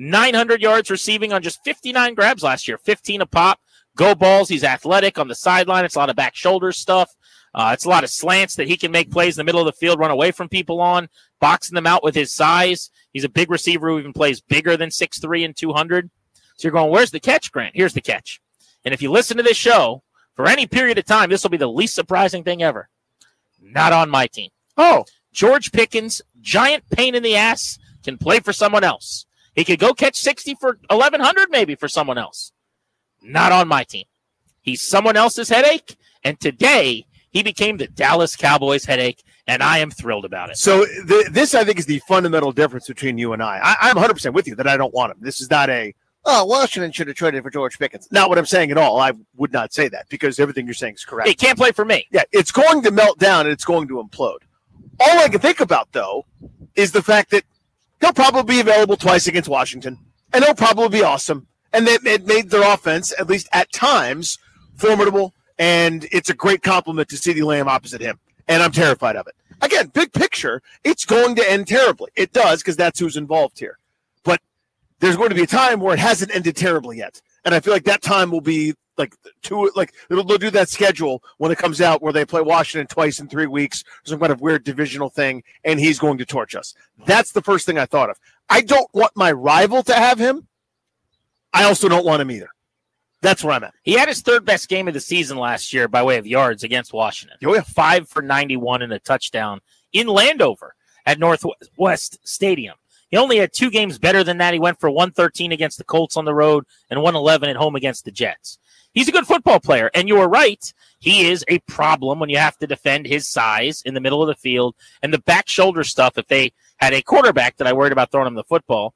900 yards receiving on just 59 grabs last year. 15 a pop. Go balls. He's athletic on the sideline. It's a lot of back shoulder stuff. It's a lot of slants that he can make plays in the middle of the field, run away from people on, boxing them out with his size. He's a big receiver who even plays bigger than 6'3" and 200. So you're going, where's the catch, Grant? Here's the catch. And if you listen to this show for any period of time, this will be the least surprising thing ever. Not on my team. Oh. George Pickens, giant pain in the ass, can play for someone else. He could go catch 60 for 1,100 maybe for someone else. Not on my team. He's someone else's headache, and today he became the Dallas Cowboys headache, and I am thrilled about it. So this, I think, is the fundamental difference between you and I. I'm 100% with you that I don't want him. This is not Washington should have traded for George Pickens. Not what I'm saying at all. I would not say that because everything you're saying is correct. He can't play for me. Yeah, it's going to melt down and it's going to implode. All I can think about, though, is the fact that he'll probably be available twice against Washington, and he'll probably be awesome. And it made their offense, at least at times, formidable, and it's a great compliment to CeeDee Lamb opposite him, and I'm terrified of it. Again, big picture, it's going to end terribly. It does, because that's who's involved here. But there's going to be a time where it hasn't ended terribly yet, and I feel like that time will be they'll do that schedule when it comes out where they play Washington twice in 3 weeks, some kind of weird divisional thing, and he's going to torch us. That's the first thing I thought of. I don't want my rival to have him. I also don't want him either. That's where I'm at. He had his third best game of the season last year by way of yards against Washington. Oh, yeah. 5 for 91 and a touchdown in Landover at Northwest Stadium. He only had 2 games better than that. He went for 113 against the Colts on the road and 111 at home against the Jets. He's a good football player, and you were right. He is a problem when you have to defend his size in the middle of the field and the back shoulder stuff. If they had a quarterback that I worried about throwing him the football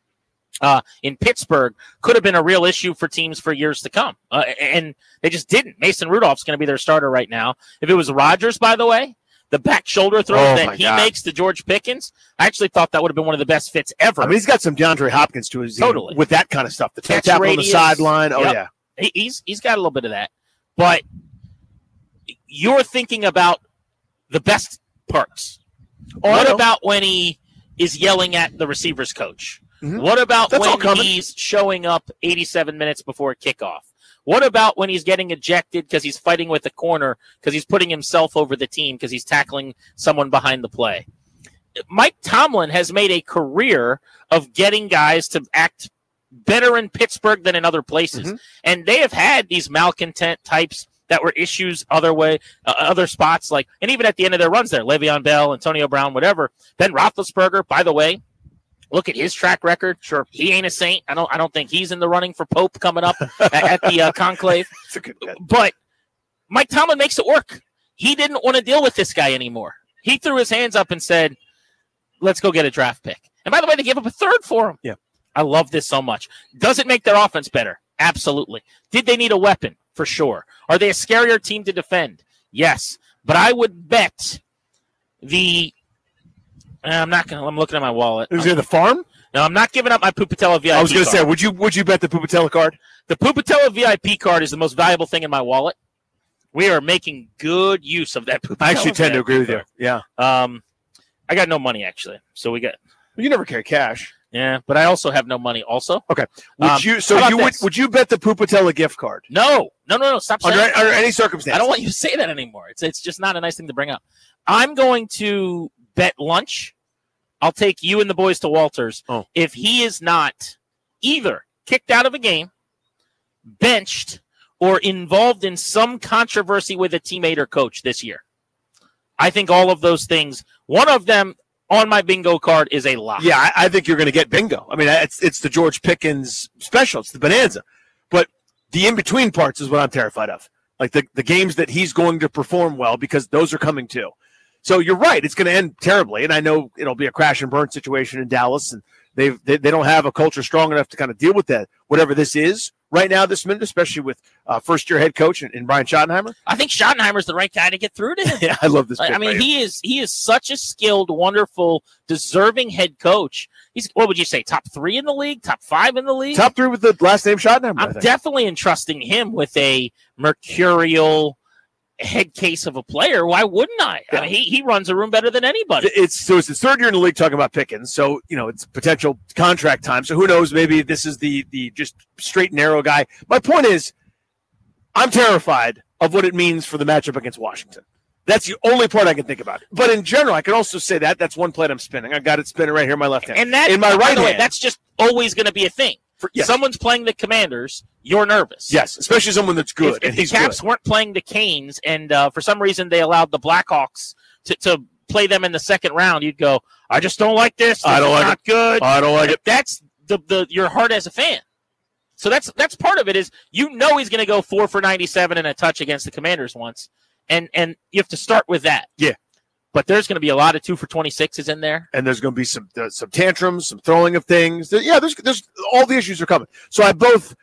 in Pittsburgh, could have been a real issue for teams for years to come, and they just didn't. Mason Rudolph's going to be their starter right now. If it was Rodgers, by the way, the back shoulder throw that he makes to George Pickens, I actually thought that would have been one of the best fits ever. I mean, he's got some DeAndre Hopkins to his totally with that kind of stuff. The catch tap radius, on the sideline. Oh, yep. yeah. He's got a little bit of that, but you're thinking about the best parts. What about when he is yelling at the receivers coach? Mm-hmm. What about when he's showing up 87 minutes before kickoff? What about when he's getting ejected because he's fighting with the corner because he's putting himself over the team because he's tackling someone behind the play? Mike Tomlin has made a career of getting guys to act better in Pittsburgh than in other places. Mm-hmm. And they have had these malcontent types that were issues other spots, like, and even at the end of their runs there, Le'Veon Bell, Antonio Brown, whatever. Ben Roethlisberger, by the way, look at his track record. Sure, he ain't a saint. I don't think he's in the running for Pope coming up at the conclave. That's a good bet. But Mike Tomlin makes it work. He didn't want to deal with this guy anymore. He threw his hands up and said, let's go get a draft pick. And by the way, they gave up a third for him. Yeah. I love this so much. Does it make their offense better? Absolutely. Did they need a weapon? For sure. Are they a scarier team to defend? Yes. But I would bet I'm looking at my wallet. Is it the farm? No, I'm not giving up my Pupatella VIP I was going to card. say, would you bet the Pupatella card? The Pupatella VIP card is the most valuable thing in my wallet. We are making good use of that Pupatella. I actually tend to agree with you. Yeah. I got no money, actually. So we got. You never carry cash. Yeah, but I also have no money also. Okay. Would you bet the Pupatella gift card? No. Stop saying that. Under any circumstance. I don't want you to say that anymore. It's just not a nice thing to bring up. I'm going to bet lunch. I'll take you and the boys to Walters. Oh. If he is not either kicked out of a game, benched, or involved in some controversy with a teammate or coach this year. I think all of those things, one of them on my bingo card is a lock. Yeah, I think you're going to get bingo. I mean, it's the George Pickens special. It's the bonanza. But the in-between parts is what I'm terrified of. Like the games that he's going to perform well, because those are coming too. So you're right. It's going to end terribly. And I know it'll be a crash and burn situation in Dallas, and they don't have a culture strong enough to kind of deal with that, whatever this is right now, this minute, especially with first-year head coach and Brian Schottenheimer. I think Schottenheimer's the right guy to get through to him. Yeah, I love this. I mean, he is such a skilled, wonderful, deserving head coach. He's, what would you say, top 3 in the league, top 5 in the league? Top 3 with the last name Schottenheimer. I'm definitely entrusting him with a mercurial head case of a player. Why wouldn't I? Yeah. I mean, he runs a room better than anybody. It's his third year in the league, talking about Pickens. So, it's potential contract time. So who knows? Maybe this is the just straight and narrow guy. My point is, I'm terrified of what it means for the matchup against Washington. That's the only part I can think about. But in general, I can also say that's one plate I'm spinning. I got it spinning right here in my left hand. And that, in my right hand. That's just always going to be a thing. Yes. Someone's playing the Commanders, you're nervous. Yes, especially someone that's good. If the Caps weren't playing the Canes, and for some reason they allowed the Blackhawks to play them in the second round, you'd go, I just don't like this. I don't like not it. Good. I don't like it. That's your heart as a fan. So that's part of it is he's going to go 4 for 97 and a touch against the Commanders once, and you have to start with that. Yeah. But there's going to be a lot of 2 for 26s in there, and there's going to be some tantrums, some throwing of things. There's all the issues are coming. So I both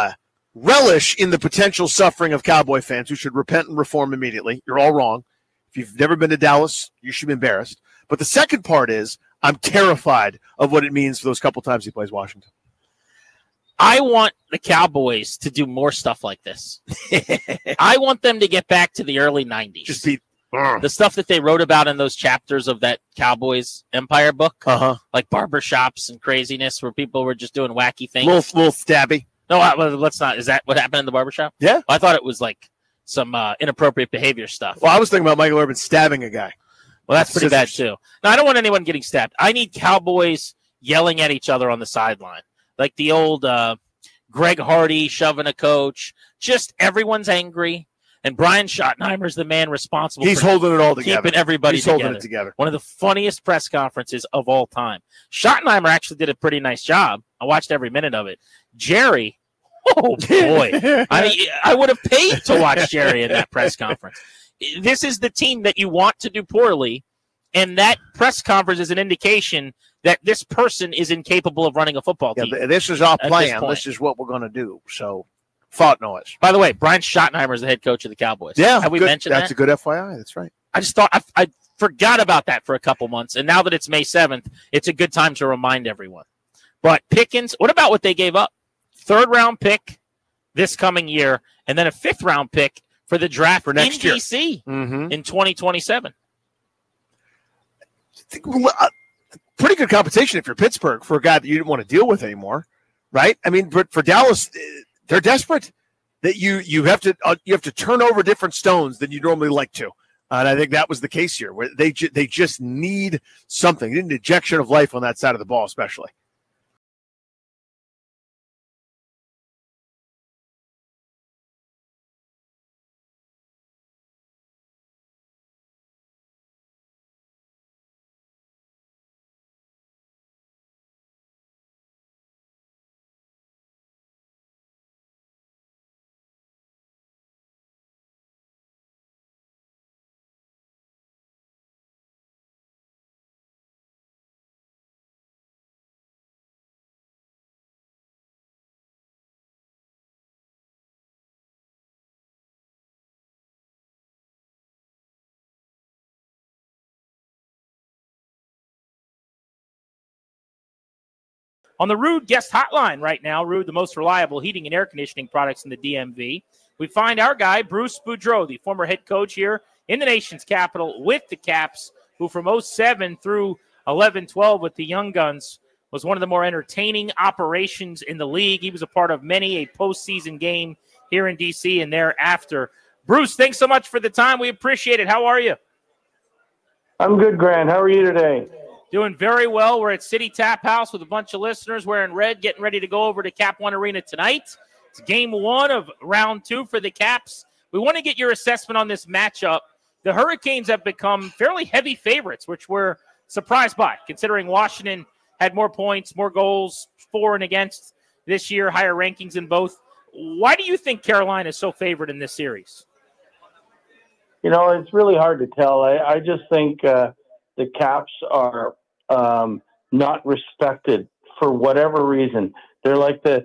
relish in the potential suffering of Cowboy fans who should repent and reform immediately. You're all wrong. If you've never been to Dallas, you should be embarrassed. But the second part is I'm terrified of what it means for those couple times he plays Washington. I want the Cowboys to do more stuff like this. I want them to get back to the early 90s. Just be the stuff that they wrote about in those chapters of that Cowboys Empire book, like barbershops and craziness where people were just doing wacky things. Little stabby. No, let's not. Is that what happened in the barbershop? Yeah. I thought it was like some inappropriate behavior stuff. Well, I was thinking about Michael Irvin stabbing a guy. Well, that's pretty bad, too. No, I don't want anyone getting stabbed. I need Cowboys yelling at each other on the sideline. Like the old Greg Hardy shoving a coach. Just everyone's angry. And Brian Schottenheimer's the man responsible He's for holding it all together. Keeping everybody He's holding it together. One of the funniest press conferences of all time. Schottenheimer actually did a pretty nice job. I watched every minute of it. Jerry, oh, boy. I mean, I would have paid to watch Jerry in that press conference. This is the team that you want to do poorly, and that press conference is an indication that this person is incapable of running a football team. Yeah, this is our plan. This is what we're going to do. So, thought noise. By the way, Brian Schottenheimer is the head coach of the Cowboys. Yeah, have we mentioned that's that? That's a good FYI. That's right. I just thought I forgot about that for a couple months, and now that it's May 7th, it's a good time to remind everyone. But Pickens, what about what they gave up? 3rd-round pick this coming year, and then a 5th-round pick for the draft for next in year. DC in 2027. Pretty good compensation if you're Pittsburgh for a guy that you didn't want to deal with anymore, right? I mean, for Dallas, they're desperate that you have to turn over different stones than you normally like to, and I think that was the case here, where they just need something, they need an injection of life on that side of the ball, especially. On the Rude guest hotline right now, Rude, the most reliable heating and air conditioning products in the DMV, we find our guy, Bruce Boudreau, the former head coach here in the nation's capital with the Caps, who from 07 through 11-12 with the Young Guns was one of the more entertaining operations in the league. He was a part of many a postseason game here in D.C. and thereafter. Bruce, thanks so much for the time. We appreciate it. How are you? I'm good, Grant. How are you today? Doing very well. We're at City Tap House with a bunch of listeners wearing red, getting ready to go over to Cap One Arena tonight. It's game 1 of round 2 for the Caps. We want to get your assessment on this matchup. The Hurricanes have become fairly heavy favorites, which we're surprised by, considering Washington had more points, more goals, for and against this year, higher rankings in both. Why do you think Carolina is so favored in this series? You know, it's really hard to tell. I just think the Caps are not respected for whatever reason. They're like the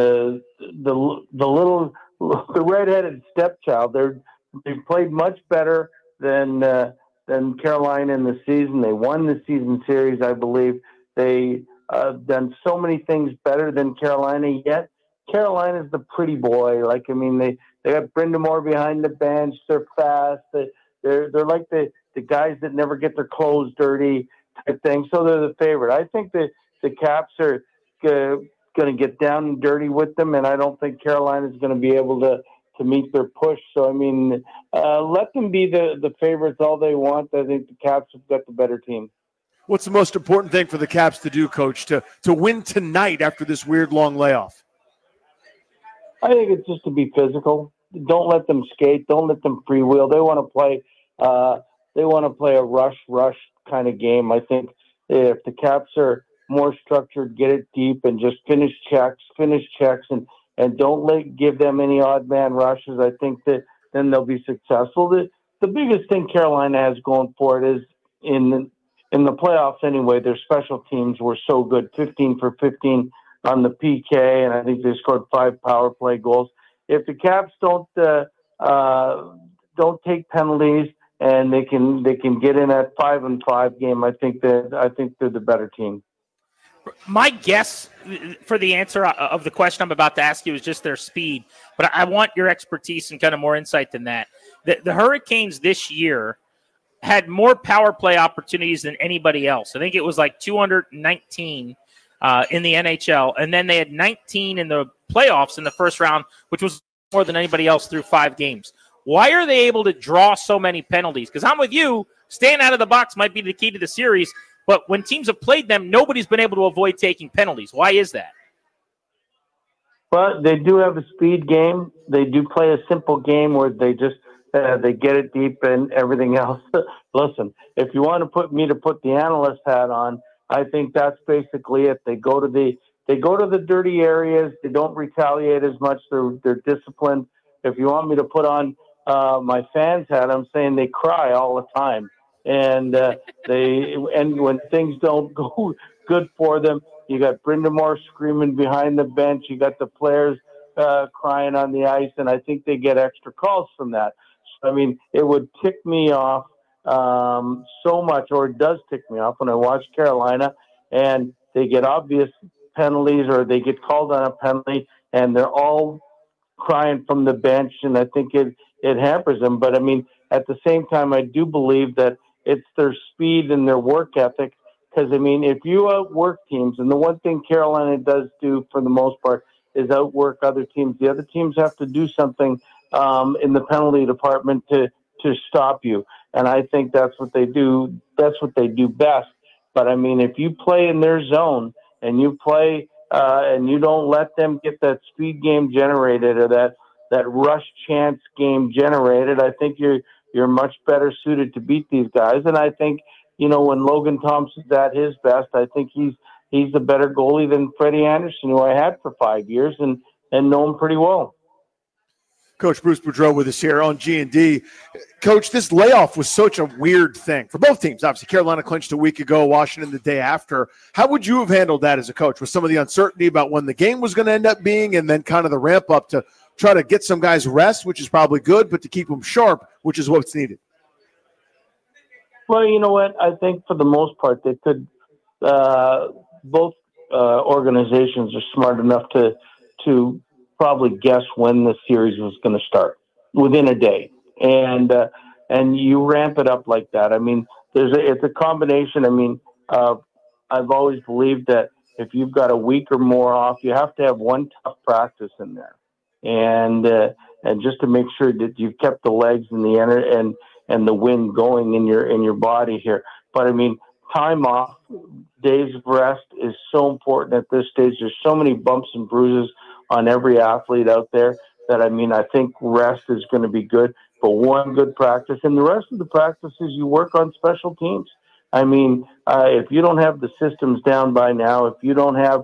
redheaded stepchild. They've played much better than Carolina in the season. They won the season series, I believe. They done so many things better than Carolina. Yet Carolina's the pretty boy. Like, I mean, they got Brenda Moore behind the bench. They're fast. They're like the guys that never get their clothes dirty type thing. So they're the favorite. I think that the Caps are going to get down and dirty with them, and I don't think Carolina's going to be able to meet their push. So, I mean, let them be the favorites all they want. I think the Caps have got the better team. What's the most important thing for the Caps to do, Coach, to win tonight after this weird long layoff? I think it's just to be physical. Don't let them skate. Don't let them freewheel. They want to play. They want to play a rush kind of game. I think if the Caps are more structured, get it deep, and just finish checks, and don't give them any odd man rushes, I think that then they'll be successful. The biggest thing Carolina has going for it is in the playoffs anyway, their special teams were so good, 15 for 15 on the PK, and I think they scored 5 power play goals. If the Caps don't take penalties, and they can get in that 5-5 game. I think they're the better team. My guess for the answer of the question I'm about to ask you is just their speed, but I want your expertise and kind of more insight than that. The Hurricanes this year had more power play opportunities than anybody else. I think it was like 219 in the NHL, and then they had 19 in the playoffs in the first round, which was more than anybody else through 5 games. Why are they able to draw so many penalties? Because I'm with you, staying out of the box might be the key to the series, but when teams have played them, nobody's been able to avoid taking penalties. Why is that? Well, they do have a speed game. They do play a simple game where they just they get it deep and everything else. Listen, if you want to put the analyst hat on, I think that's basically it. They go to the dirty areas. They don't retaliate as much. They're disciplined. If you want me to put on my fans hat, I'm saying they cry all the time. And when things don't go good for them, you got Brind'Amour screaming behind the bench. You got the players crying on the ice, and I think they get extra calls from that. So, I mean, it would tick me off so much, or it does tick me off when I watch Carolina and they get obvious penalties or they get called on a penalty, and they're all crying from the bench, and I think it hampers them. But, I mean, at the same time, I do believe that it's their speed and their work ethic. Because, I mean, if you outwork teams, and the one thing Carolina does do for the most part is outwork other teams, the other teams have to do something in the penalty department to stop you. And I think that's what they do. That's what they do best. But, I mean, if you play in their zone and you play and you don't let them get that speed game generated or that rush chance game generated, I think you're much better suited to beat these guys. And I think, when Logan Thompson's at his best, I think he's the better goalie than Freddie Anderson, who I had for 5 years and know him pretty well. Coach Bruce Boudreau with us here on G&D. Coach, this layoff was such a weird thing for both teams. Obviously, Carolina clinched a week ago, Washington the day after. How would you have handled that as a coach with some of the uncertainty about when the game was going to end up being and then kind of the ramp up to try to get some guys rest, which is probably good, but to keep them sharp, which is what's needed? Well, you know what? I think for the most part, they could. Both organizations are smart enough to probably guess when the series was going to start within a day, and you ramp it up like that. I mean, it's a combination. I mean, I've always believed that if you've got a week or more off, you have to have one tough practice in there, and just to make sure that you've kept the legs and the and the wind going in your body here. But I mean, time off, days of rest is so important at this stage. There's so many bumps and bruises on every athlete out there that, I mean, I think rest is going to be good. But one good practice, and the rest of the practices you work on special teams. I mean, if you don't have the systems down by now, if you don't have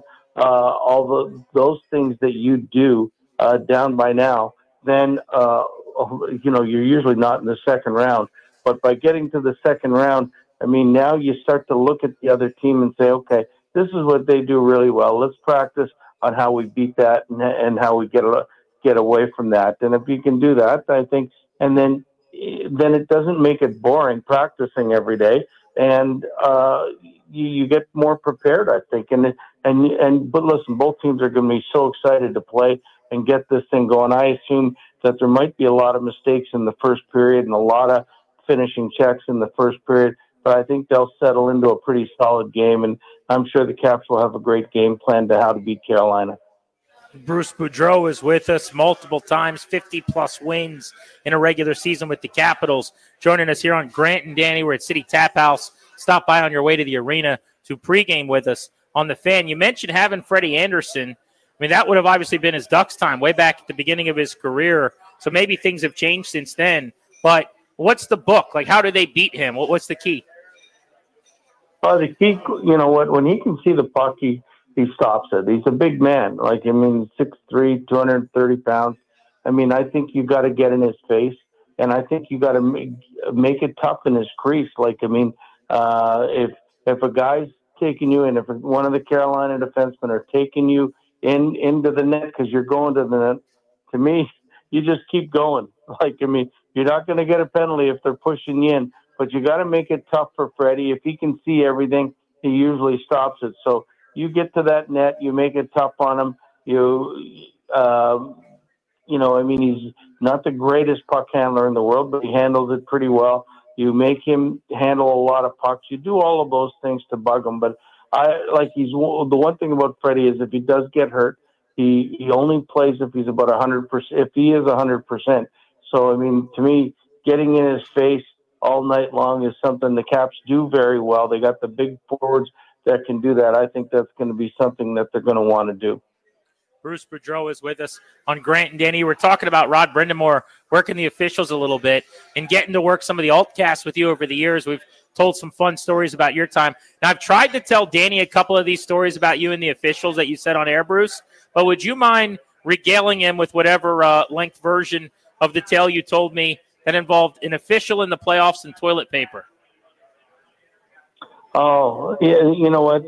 those things that you do down by now, then you're usually not in the second round. But by getting to the second round, I mean, now you start to look at the other team and say, okay, this is what they do really well. Let's practice on how we beat that and how we get away from that. And if you can do that, I think, and then it doesn't make it boring practicing every day, and you get more prepared, I think. But listen, both teams are going to be so excited to play and get this thing going. I assume that there might be a lot of mistakes in the first period and a lot of finishing checks in the first period, but I think they'll settle into a pretty solid game, and I'm sure the Caps will have a great game plan to how to beat Carolina. Bruce Boudreau is with us multiple times, 50-plus wins in a regular season with the Capitals. Joining us here on Grant and Danny. We're at City Tap House. Stop by on your way to the arena to pregame with us on the Fan. You mentioned having Freddie Anderson. I mean, that would have obviously been his Ducks time way back at the beginning of his career. So maybe things have changed since then. But what's the book? Like, how do they beat him? What's the key? Well, the key, you know what, when he can see the puck, he stops it. He's a big man. 6'3", 230 pounds. I mean, I think you got to get in his face, and I think you got to make it tough in his crease. If a guy's taking you in, if one of the Carolina defensemen are taking you into the net because you're going to the net, to me, you just keep going. You're not going to get a penalty if they're pushing you in, but you got to make it tough for Freddie. If he can see everything, he usually stops it. So you get to that net, you make it tough on him. He's not the greatest puck handler in the world, but he handles it pretty well. You make him handle a lot of pucks. You do all of those things to bug him. But the one thing about Freddie is if he does get hurt, he only plays if he's about 100%. If he is 100%. So I mean, to me, getting in his face all night long is something the Caps do very well. They got the big forwards that can do that. I think that's going to be something that they're going to want to do. Bruce Boudreau is with us on Grant and Danny. We're talking about Rod Brindamore working the officials a little bit and getting to work some of the altcasts with you over the years. We've told some fun stories about your time. Now, I've tried to tell Danny a couple of these stories about you and the officials that you said on air, Bruce, but would you mind regaling him with whatever length version of the tale you told me that involved an official in the playoffs and toilet paper? Oh, yeah, you know what?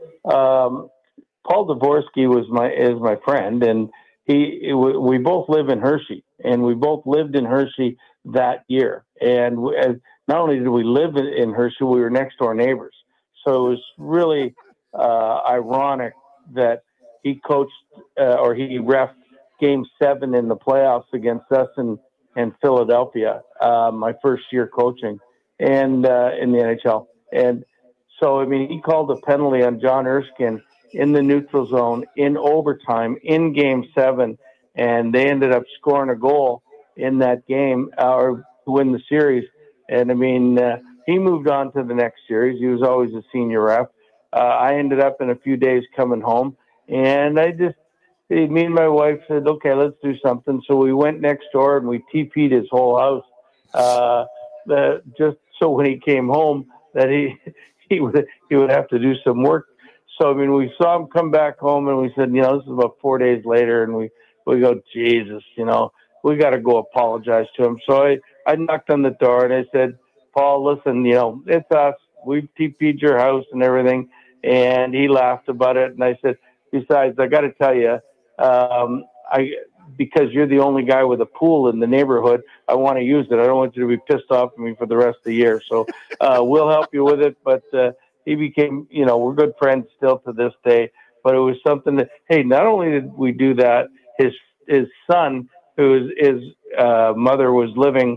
Paul Dvorsky is my friend, and we both live in Hershey, and we both lived in Hershey that year. And not only did we live in Hershey, we were next door neighbors. So it was really ironic that he coached or he reffed Game 7 in the playoffs against us and Philadelphia, my first year coaching, and in the NHL. And so, I mean, he called a penalty on John Erskine in the neutral zone in overtime in Game 7, and they ended up scoring a goal in that game or win the series. And I mean, he moved on to the next series. He was always a senior ref. I ended up in a few days coming home, and me and my wife said, okay, let's do something. So we went next door and we TP'd his whole house, just so when he came home that he would have to do some work. So, I mean, we saw him come back home and we said, this is about 4 days later, and we go, Jesus, we got to go apologize to him. So I knocked on the door and I said, Paul, listen, it's us. We've TP'd your house and everything. And he laughed about it. And I said, besides, I got to tell you, because you're the only guy with a pool in the neighborhood, I want to use it. I don't want you to be pissed off at me for the rest of the year. So we'll help you with it. But he became, we're good friends still to this day. But it was something that, hey, not only did we do that, his son, whose mother was living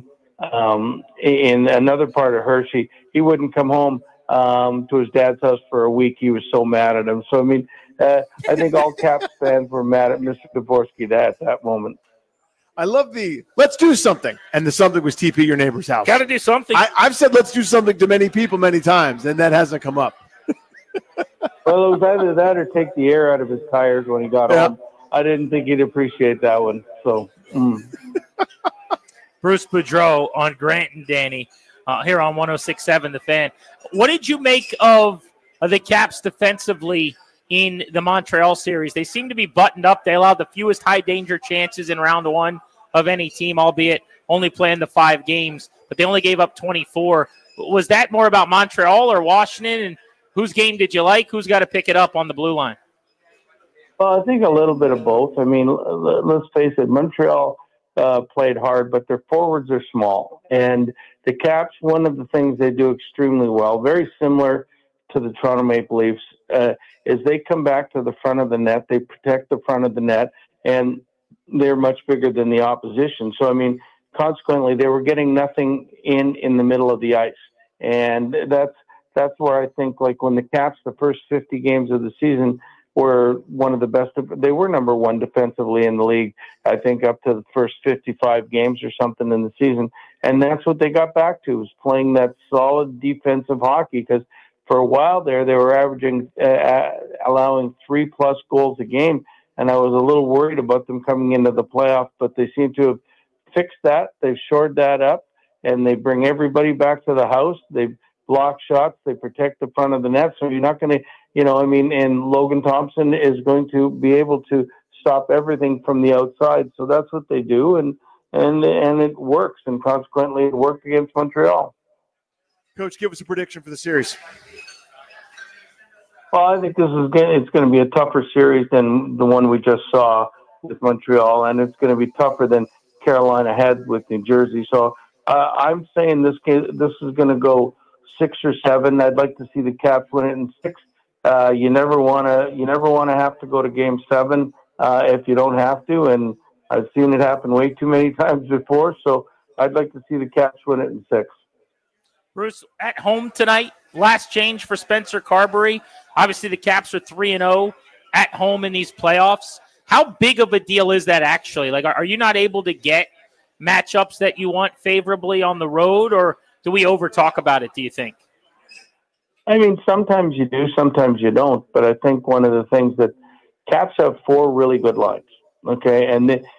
in another part of Hershey, he wouldn't come home to his dad's house for a week. He was so mad at him. So, I mean, I think all Caps fans were mad at Mr. Dvorsky at that moment. I love let's do something. And the something was TP your neighbor's house. Got to do something. I've said let's do something to many people many times, and that hasn't come up. Well, it was either that or take the air out of his tires when he got home. I didn't think he'd appreciate that one. So, Bruce Boudreau on Grant and Danny here on 106.7 The Fan. What did you make of the Caps defensively in the Montreal series? They seem to be buttoned up. They allowed the fewest high-danger chances in round one of any team, albeit only playing the 5 games, but they only gave up 24. Was that more about Montreal or Washington, and whose game did you like? Who's got to pick it up on the blue line? Well, I think a little bit of both. I mean, let's face it, Montreal played hard, but their forwards are small. And the Caps, one of the things they do extremely well, very similar to the Toronto Maple Leafs, is they come back to the front of the net. They protect the front of the net, and they're much bigger than the opposition. So, I mean, consequently, they were getting nothing in the middle of the ice. And that's where I think, like, when the Caps, the first 50 games of the season, were one of the best. They were number one defensively in the league, I think, up to the first 55 games or something in the season. And that's what they got back to, was playing that solid defensive hockey, because for a while there, they were averaging, allowing 3+ goals a game. And I was a little worried about them coming into the playoffs, but they seem to have fixed that. They've shored that up, and they bring everybody back to the house. They block shots. They protect the front of the net. So you're not going to, and Logan Thompson is going to be able to stop everything from the outside. So that's what they do, and it works. And consequently, it worked against Montreal. Coach, give us a prediction for the series. Well, I think it's going to be a tougher series than the one we just saw with Montreal, and it's going to be tougher than Carolina had with New Jersey. So I'm saying this is going to go 6 or 7. I'd like to see the Caps win it in 6. You never want to have to go to Game 7 if you don't have to, and I've seen it happen way too many times before. So I'd like to see the Caps win it in 6. Bruce, at home tonight, last change for Spencer Carberry. Obviously, the Caps are 3-0 at home in these playoffs. How big of a deal is that actually? Like, are you not able to get matchups that you want favorably on the road, or do we over-talk about it, do you think? I mean, sometimes you do, sometimes you don't. But I think one of the things that Caps have 4 really good lines, okay?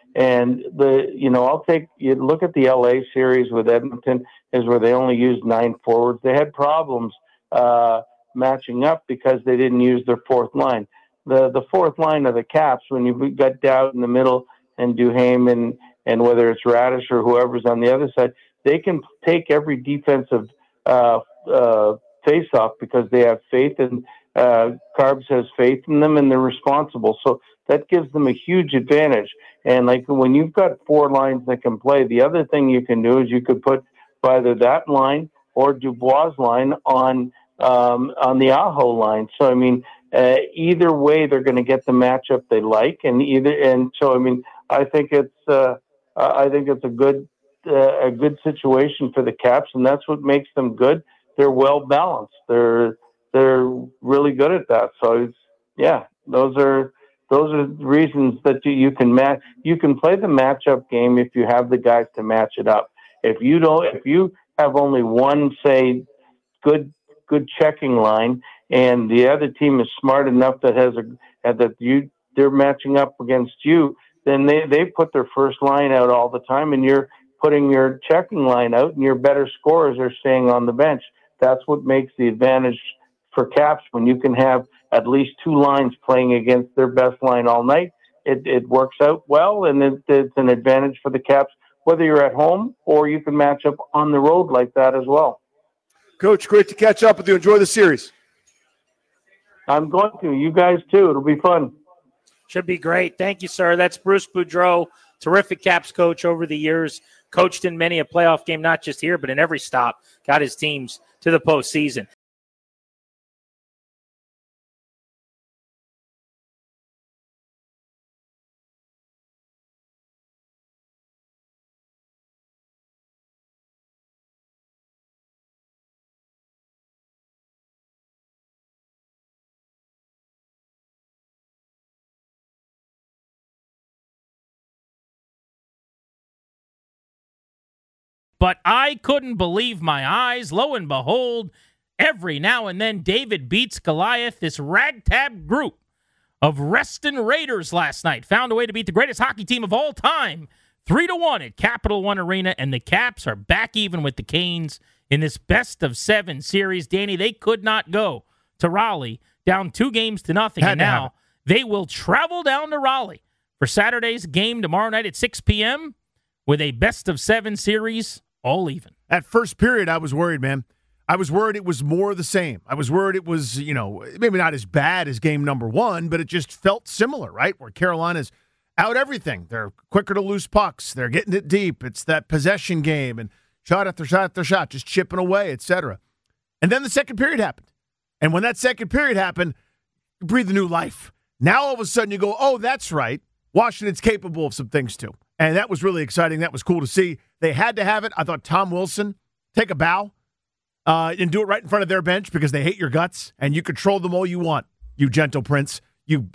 I'll take you look at the LA series with Edmonton is where they only used 9 forwards. They had problems matching up because they didn't use their 4th line. The 4th line of the Caps, when you got Dowd in the middle and Duhaime and whether it's Radish or whoever's on the other side, they can take every defensive face-off because they have faith, and Carbs has faith in them, and they're responsible. So that gives them a huge advantage. And like when you've got 4 lines that can play, the other thing you can do is you could put either that line or Dubois' line on the Aho line. So I mean, either way, they're going to get the matchup they like, and so I mean, I think it's a good situation for the Caps, and that's what makes them good. They're well balanced. They're really good at that. So those are reasons that you can match. You can play the matchup game if you have the guys to match it up. If you have only one, say, good checking line, and the other team is smart enough they're matching up against you, then they put their first line out all the time, and you're putting your checking line out, and your better scorers are staying on the bench. That's what makes the advantage for Caps when you can have at least 2 lines playing against their best line all night. It works out well, and it's an advantage for the Caps, whether you're at home or you can match up on the road like that as well. Coach, great to catch up with you. Enjoy the series. I'm going to. You guys too. It'll be fun. Should be great. Thank you, sir. That's Bruce Boudreau, terrific Caps coach over the years. Coached in many a playoff game, not just here, but in every stop. Got his teams to the postseason. But I couldn't believe my eyes. Lo and behold, every now and then David beats Goliath. This ragtag group of Reston Raiders last night found a way to beat the greatest hockey team of all time 3-1 at Capital One Arena, and the Caps are back even with the Canes in this best-of-7 series. Danny, they could not go to Raleigh down 2-0, and now they will travel down to Raleigh for Saturday's game tomorrow night at 6 p.m. with a best-of-7 series all even. At first period, I was worried, man. I was worried it was more of the same. I was worried it was, maybe not as bad as game number 1, but it just felt similar, right? Where Carolina's out everything. They're quicker to lose pucks. They're getting it deep. It's that possession game and shot after shot after shot, just chipping away, etc. And then the second period happened. And when that second period happened, you breathe a new life. Now all of a sudden you go, oh, that's right. Washington's capable of some things too. And that was really exciting. That was cool to see. They had to have it. I thought Tom Wilson, take a bow and do it right in front of their bench because they hate your guts, and you control them all you want, you gentle prince, you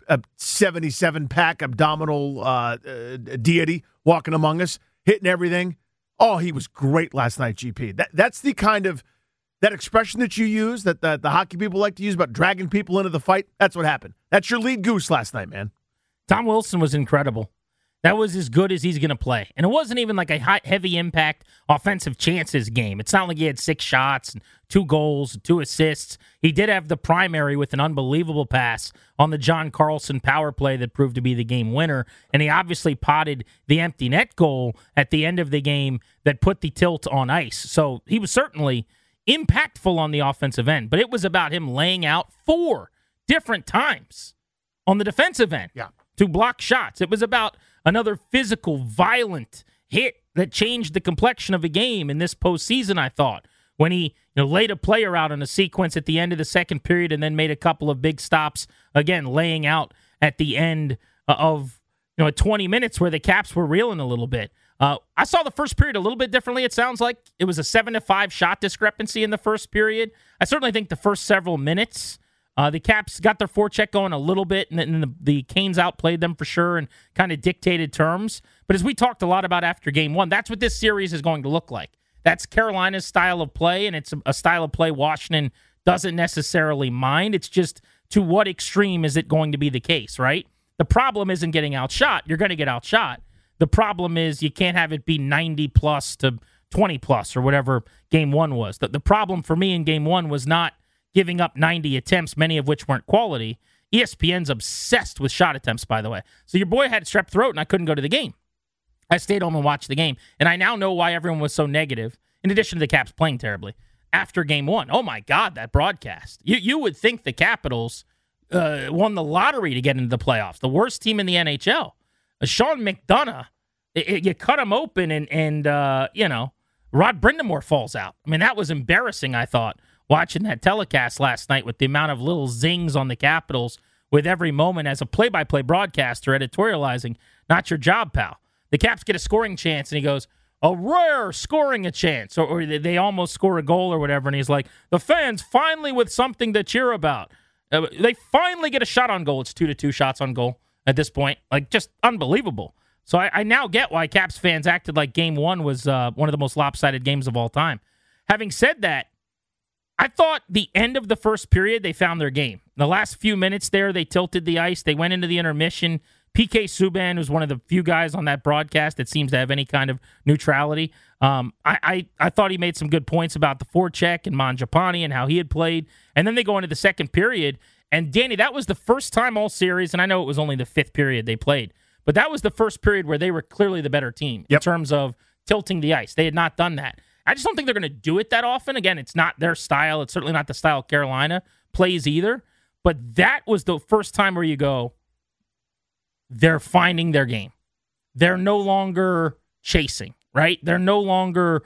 77-pack abdominal deity walking among us, hitting everything. Oh, he was great last night, GP. That's the kind of that expression that you use, that the hockey people like to use about dragging people into the fight. That's what happened. That's your lead goose last night, man. Tom Wilson was incredible. That was as good as he's going to play. And it wasn't even like a heavy impact offensive chances game. It's not like he had 6 shots and 2 goals and 2 assists. He did have the primary with an unbelievable pass on the John Carlson power play that proved to be the game winner. And he obviously potted the empty net goal at the end of the game that put the tilt on ice. So he was certainly impactful on the offensive end. But it was about him laying out 4 different times on the defensive end to block shots. It was about another physical, violent hit that changed the complexion of a game in this postseason, I thought, when he laid a player out in a sequence at the end of the second period and then made a couple of big stops, again, laying out at the end of 20 minutes where the Caps were reeling a little bit. I saw the first period a little bit differently. It sounds like it was a 7-5 shot discrepancy in the first period. I certainly think the first several minutes, the Caps got their forecheck going a little bit, and then the Canes outplayed them for sure and kind of dictated terms. But as we talked a lot about after Game 1, that's what this series is going to look like. That's Carolina's style of play, and it's a style of play Washington doesn't necessarily mind. It's just to what extreme is it going to be the case, right? The problem isn't getting outshot. You're going to get outshot. The problem is you can't have it be 90-plus to 20-plus or whatever Game 1 was. The problem for me in Game 1 was not giving up 90 attempts, many of which weren't quality. ESPN's obsessed with shot attempts, by the way. So your boy had strep throat, and I couldn't go to the game. I stayed home and watched the game, and I now know why everyone was so negative, in addition to the Caps playing terribly, after Game 1. Oh, my God, that broadcast. You would think the Capitals won the lottery to get into the playoffs, the worst team in the NHL. Sean McDonough, you cut him open, and Rod Brindamore falls out. I mean, that was embarrassing, I thought, watching that telecast last night with the amount of little zings on the Capitals with every moment as a play-by-play broadcaster editorializing. Not your job, pal. The Caps get a scoring chance, and he goes, a rare scoring a chance, or they almost score a goal or whatever, and he's like, the fans finally with something to cheer about. They finally get a shot on goal. It's 2-2 shots on goal at this point. Like, just unbelievable. So I now get why Caps fans acted like Game 1 was one of the most lopsided games of all time. Having said that, I thought the end of the first period, they found their game. The last few minutes there, they tilted the ice. They went into the intermission. PK Subban was one of the few guys on that broadcast that seems to have any kind of neutrality. I thought he made some good points about the forecheck and Mangiapane and how he had played. And then they go into the second period. And, Danny, that was the first time all series, and I know it was only the fifth period they played, but that was the first period where they were clearly the better team in terms of tilting the ice. They had not done that. I just don't think they're going to do it that often. Again, it's not their style. It's certainly not the style Carolina plays either. But that was the first time where you go, they're finding their game. They're no longer chasing, right? They're no longer...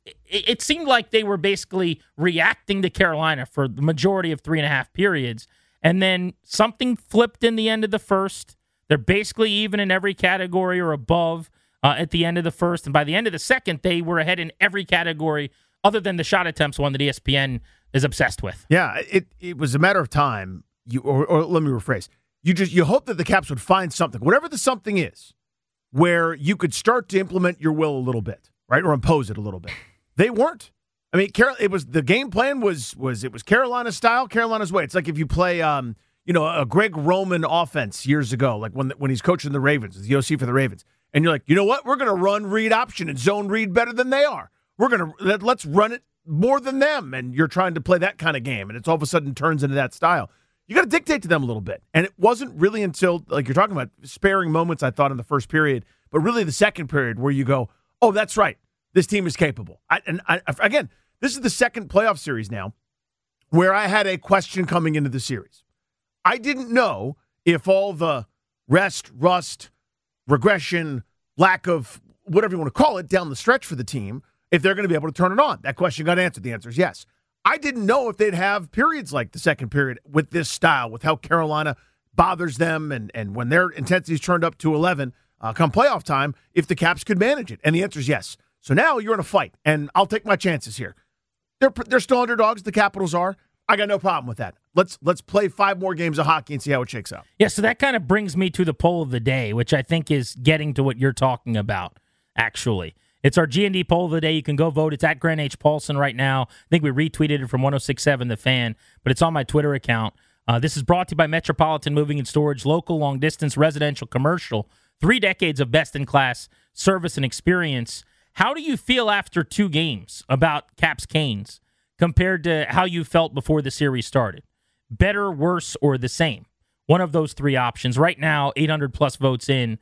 It seemed like they were basically reacting to Carolina for the majority of 3.5 periods, and then something flipped in the end of the first. They're basically even in every category or above at the end of the first, and by the end of the second, they were ahead in every category other than the shot attempts one that ESPN is obsessed with. Yeah, it was a matter of time. Or let me rephrase. You hope that the Caps would find something, whatever the something is, where you could start to implement your will a little bit, right, or impose it a little bit. They weren't. I mean, it was the game plan was Carolina style, Carolina's way. It's like if you play, a Greg Roman offense years ago, like when he's coaching the Ravens, the OC for the Ravens, and you're like, you know what, we're going to run read option and zone read better than they are. Let's run it more than them, and you're trying to play that kind of game, and it's all of a sudden turns into that style. You got to dictate to them a little bit. And it wasn't really until, like you're talking about, sparing moments, I thought, in the first period, but really the second period where you go, oh, that's right. This team is capable. Again, this is the second playoff series now where I had a question coming into the series. I didn't know if all the rest, rust, regression, lack of whatever you want to call it down the stretch for the team, if they're going to be able to turn it on. That question got answered. The answer is yes. I didn't know if they'd have periods like the second period with this style, with how Carolina bothers them and when their intensity is turned up to 11 come playoff time, if the Caps could manage it. And the answer is yes. So now you're in a fight, and I'll take my chances here. They're still underdogs, the Capitals are. I got no problem with that. Let's play 5 more games of hockey and see how it shakes out. Yeah, so that kind of brings me to the poll of the day, which I think is getting to what you're talking about, actually. It's our G&D poll of the day. You can go vote. It's at Grant H. Paulson right now. I think we retweeted it from 106.7 The Fan, but it's on my Twitter account. This is brought to you by Metropolitan Moving and Storage, local, long-distance, residential, commercial. 3 decades of best-in-class service and experience. How do you feel after 2 games about Caps Canes compared to how you felt before the series started? Better, worse, or the same? One of those 3 options. Right now, 800-plus votes in.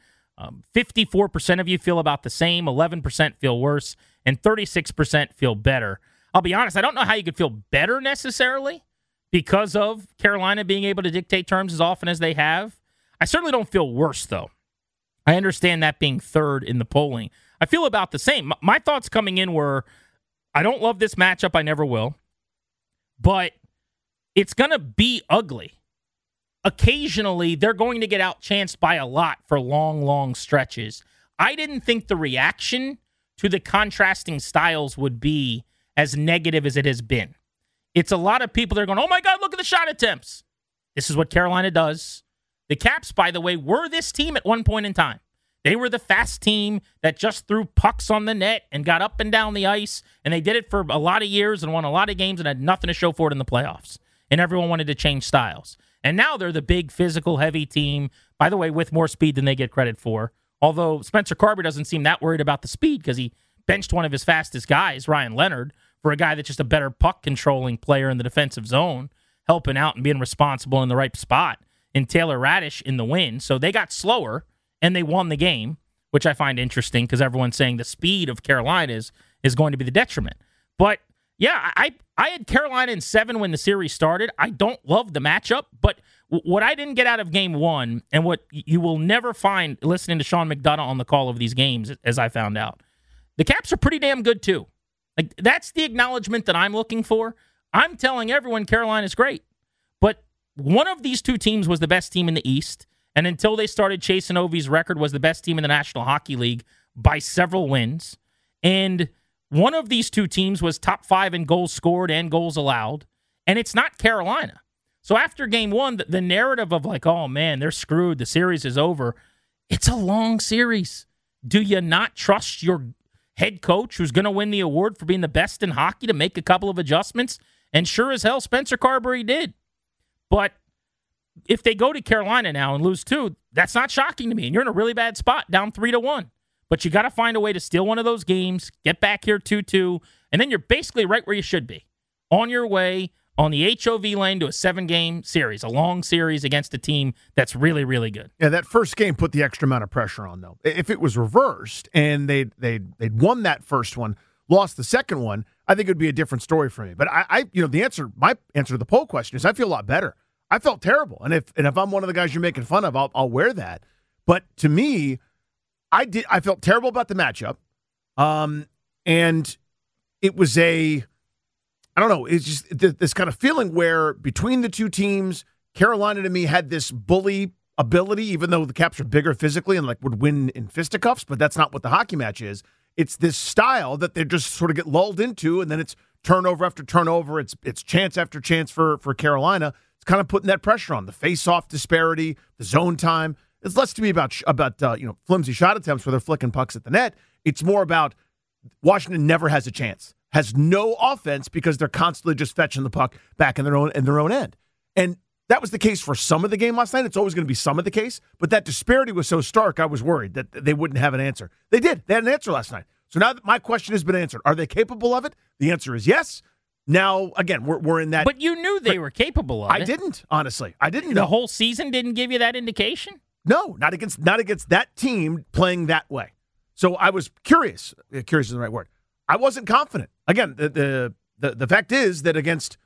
54% of you feel about the same, 11% feel worse, and 36% feel better. I'll be honest, I don't know how you could feel better necessarily because of Carolina being able to dictate terms as often as they have. I certainly don't feel worse, though. I understand that being third in the polling. I feel about the same. My thoughts coming in were, I don't love this matchup. I never will. But it's going to be ugly. Occasionally, they're going to get outchanced by a lot for long, long stretches. I didn't think the reaction to the contrasting styles would be as negative as it has been. It's a lot of people that are going, oh my God, look at the shot attempts. This is what Carolina does. The Caps, by the way, were this team at one point in time. They were the fast team that just threw pucks on the net and got up and down the ice, and they did it for a lot of years and won a lot of games and had nothing to show for it in the playoffs. And everyone wanted to change styles. And now they're the big, physical, heavy team, by the way, with more speed than they get credit for. Although Spencer Carber doesn't seem that worried about the speed because he benched one of his fastest guys, Ryan Leonard, for a guy that's just a better puck-controlling player in the defensive zone, helping out and being responsible in the right spot, in Taylor Radish in the win. So they got slower, and they won the game, which I find interesting because everyone's saying the speed of Carolina is going to be the detriment. But, yeah, I had Carolina in 7 when the series started. I don't love the matchup, but what I didn't get out of game 1, and what you will never find listening to Sean McDonough on the call of these games, as I found out, the Caps are pretty damn good too. Like, that's the acknowledgement that I'm looking for. I'm telling everyone Carolina's great, but one of these two teams was the best team in the East, and until they started chasing Ovi's record, was the best team in the National Hockey League by several wins. And one of these two teams was top 5 in goals scored and goals allowed, and it's not Carolina. So after game 1, the narrative of like, oh man, they're screwed, the series is over, it's a long series. Do you not trust your head coach who's going to win the award for being the best in hockey to make a couple of adjustments? And sure as hell, Spencer Carberry did. But if they go to Carolina now and lose 2, that's not shocking to me. And you're in a really bad spot, down 3-1. But you got to find a way to steal one of those games, get back here 2-2, and then you're basically right where you should be. On your way, on the HOV lane to a 7-game series, a long series against a team that's really, really good. Yeah, that first game put the extra amount of pressure on, though. If it was reversed and they'd won that first one, lost the second one, I think it would be a different story for me. But my answer to the poll question is I feel a lot better. I felt terrible, and if I'm one of the guys you're making fun of, I'll wear that. But to me, I felt terrible about the matchup, and it was I don't know, it's just this kind of feeling where between the two teams, Carolina to me had this bully ability, even though the Caps are bigger physically and like would win in fisticuffs, but that's not what the hockey match is. It's this style that they just sort of get lulled into, and then it's turnover after turnover. It's chance after chance for Carolina. It's kind of putting that pressure on the face-off disparity, the zone time. It's less to me about flimsy shot attempts where they're flicking pucks at the net. It's more about Washington never has a chance, has no offense because they're constantly just fetching the puck back in their own end. And that was the case for some of the game last night. It's always going to be some of the case, but that disparity was so stark, I was worried that they wouldn't have an answer. They did. They had an answer last night. So now that my question has been answered, are they capable of it? The answer is yes. Now, again, we're in that. But you knew they were capable of it. I didn't, honestly. I didn't know. The whole season didn't give you that indication? No, not against that team playing that way. So I was curious. Curious is the right word. I wasn't confident. Again, the fact is that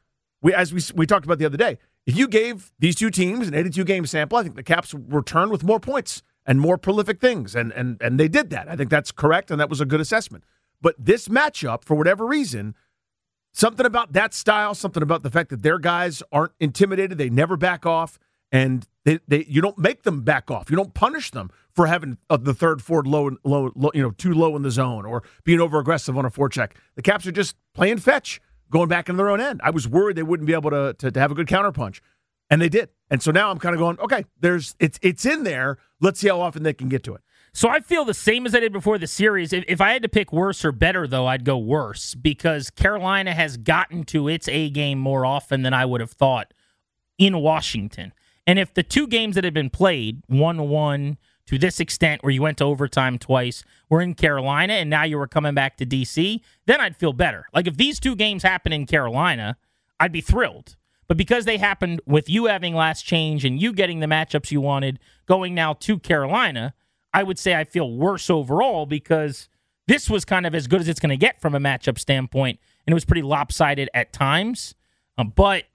as we talked about the other day, if you gave these two teams an 82-game sample, I think the Caps returned with more points and more prolific things, and they did that. I think that's correct, and that was a good assessment. But this matchup, for whatever reason, something about that style, something about the fact that their guys aren't intimidated, they never back off, and you don't make them back off. You don't punish them for having the third forward low, too low in the zone or being over aggressive on a forecheck. The Caps are just playing fetch, going back in their own end. I was worried they wouldn't be able to have a good counterpunch, and they did. And so now I'm kind of going, okay, it's in there. Let's see how often they can get to it. So I feel the same as I did before the series. If I had to pick worse or better, though, I'd go worse because Carolina has gotten to its A game more often than I would have thought in Washington. And if the two games that had been played, 1-1 to this extent where you went to overtime twice, were in Carolina and now you were coming back to D.C., then I'd feel better. Like if these two games happen in Carolina, I'd be thrilled. But because they happened with you having last change and you getting the matchups you wanted, going now to Carolina, I would say I feel worse overall because this was kind of as good as it's going to get from a matchup standpoint, and it was pretty lopsided at times. But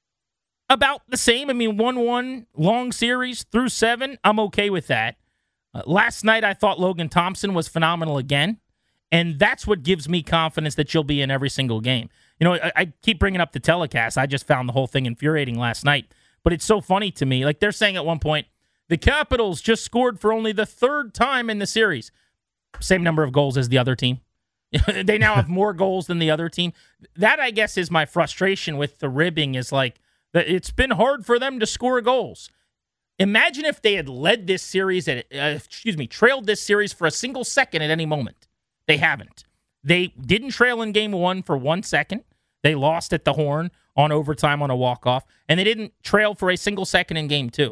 about the same. I mean, 1-1, long series through 7, I'm okay with that. Last night, I thought Logan Thompson was phenomenal again, and that's what gives me confidence that she'll be in every single game. You know, I keep bringing up the telecast. I just found the whole thing infuriating last night, but it's so funny to me. Like, they're saying at one point, the Capitals just scored for only the third time in the series. Same number of goals as the other team. They now have more goals than the other team. That, I guess, is my frustration with the ribbing, is like, it's been hard for them to score goals. Imagine if they had led this series, trailed this series for a single second at any moment. They haven't. They didn't trail in game 1 for 1 second. They lost at the horn on overtime on a walk-off, and they didn't trail for a single second in game 2.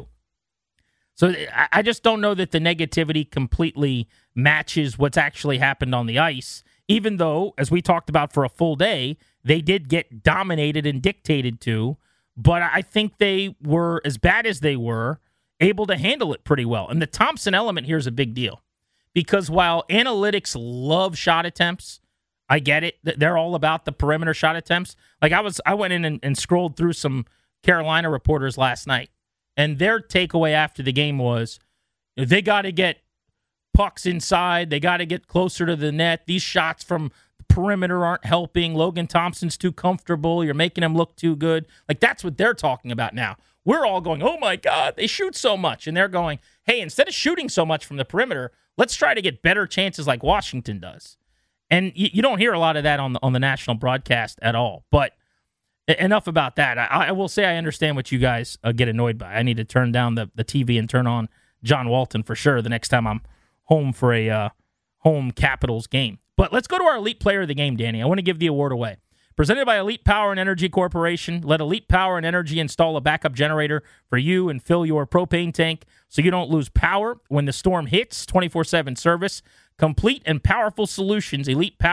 So I just don't know that the negativity completely matches what's actually happened on the ice, even though, as we talked about for a full day, they did get dominated and dictated to, but I think they were, as bad as they were, able to handle it pretty well. And the Thompson element here is a big deal, because while analytics love shot attempts, I get it. They're all about the perimeter shot attempts. Like, I went in and scrolled through some Carolina reporters last night, and their takeaway after the game was, they got to get pucks inside. They got to get closer to the net. These shots from the perimeter aren't helping. Logan Thompson's too comfortable. You're making him look too good. Like, that's what they're talking about now. We're all going, oh, my God, they shoot so much. And they're going, hey, instead of shooting so much from the perimeter, let's try to get better chances like Washington does. And you don't hear a lot of that on the national broadcast at all. But enough about that. I will say I understand what you guys get annoyed by. I need to turn down the TV and turn on John Walton for sure the next time I'm home for a home Capitals game. But let's go to our Elite Player of the Game, Danny. I want to give the award away. Presented by Elite Power and Energy Corporation. Let Elite Power and Energy install a backup generator for you and fill your propane tank so you don't lose power when the storm hits. 24/7 service. Complete and powerful solutions.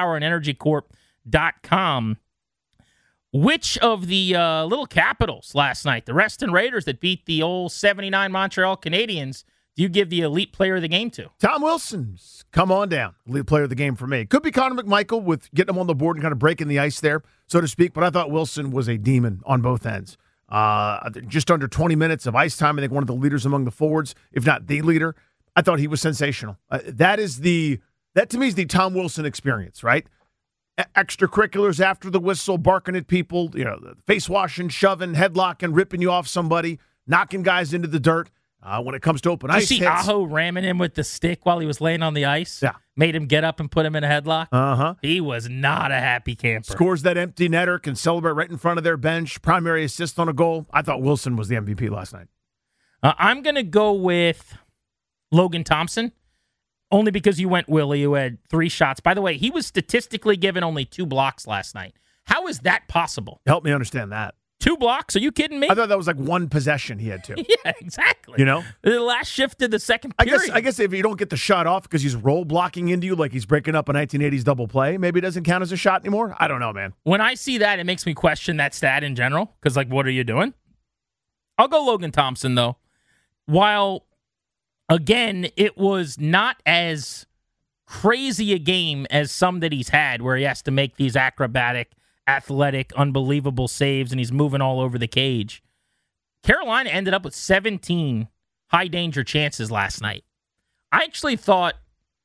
ElitePowerandEnergyCorp.com. Which of the little Capitals last night, the Reston Raiders that beat the old 79 Montreal Canadiens, do you give the Elite Player of the Game to? Tom Wilson's come on down. Elite Player of the Game for me. Could be Connor McMichael with getting him on the board and kind of breaking the ice there, so to speak, but I thought Wilson was a demon on both ends. Just under 20 minutes of ice time. I think one of the leaders among the forwards, if not the leader. I thought he was sensational. That to me is the Tom Wilson experience, right? Extracurriculars after the whistle, barking at people, face washing, shoving, headlocking, ripping you off somebody, knocking guys into the dirt. When it comes to open ice hits. Did you see Aho ramming him with the stick while he was laying on the ice? Yeah. Made him get up and put him in a headlock? Uh-huh. He was not a happy camper. Scores that empty netter, can celebrate right in front of their bench, primary assist on a goal. I thought Wilson was the MVP last night. I'm going to go with Logan Thompson, only because you went Willie, who had 3 shots. By the way, he was statistically given only 2 blocks last night. How is that possible? Help me understand that. 2 blocks? Are you kidding me? I thought that was like 1 possession he had 2. Yeah, exactly. The last shift of the second period. I guess if you don't get the shot off because he's roll blocking into you like he's breaking up a 1980s double play, maybe it doesn't count as a shot anymore. I don't know, man. When I see that, it makes me question that stat in general because, what are you doing? I'll go Logan Thompson, though. While, again, it was not as crazy a game as some that he's had where he has to make these acrobatic, athletic, unbelievable saves, and he's moving all over the cage. Carolina ended up with 17 high-danger chances last night. I actually thought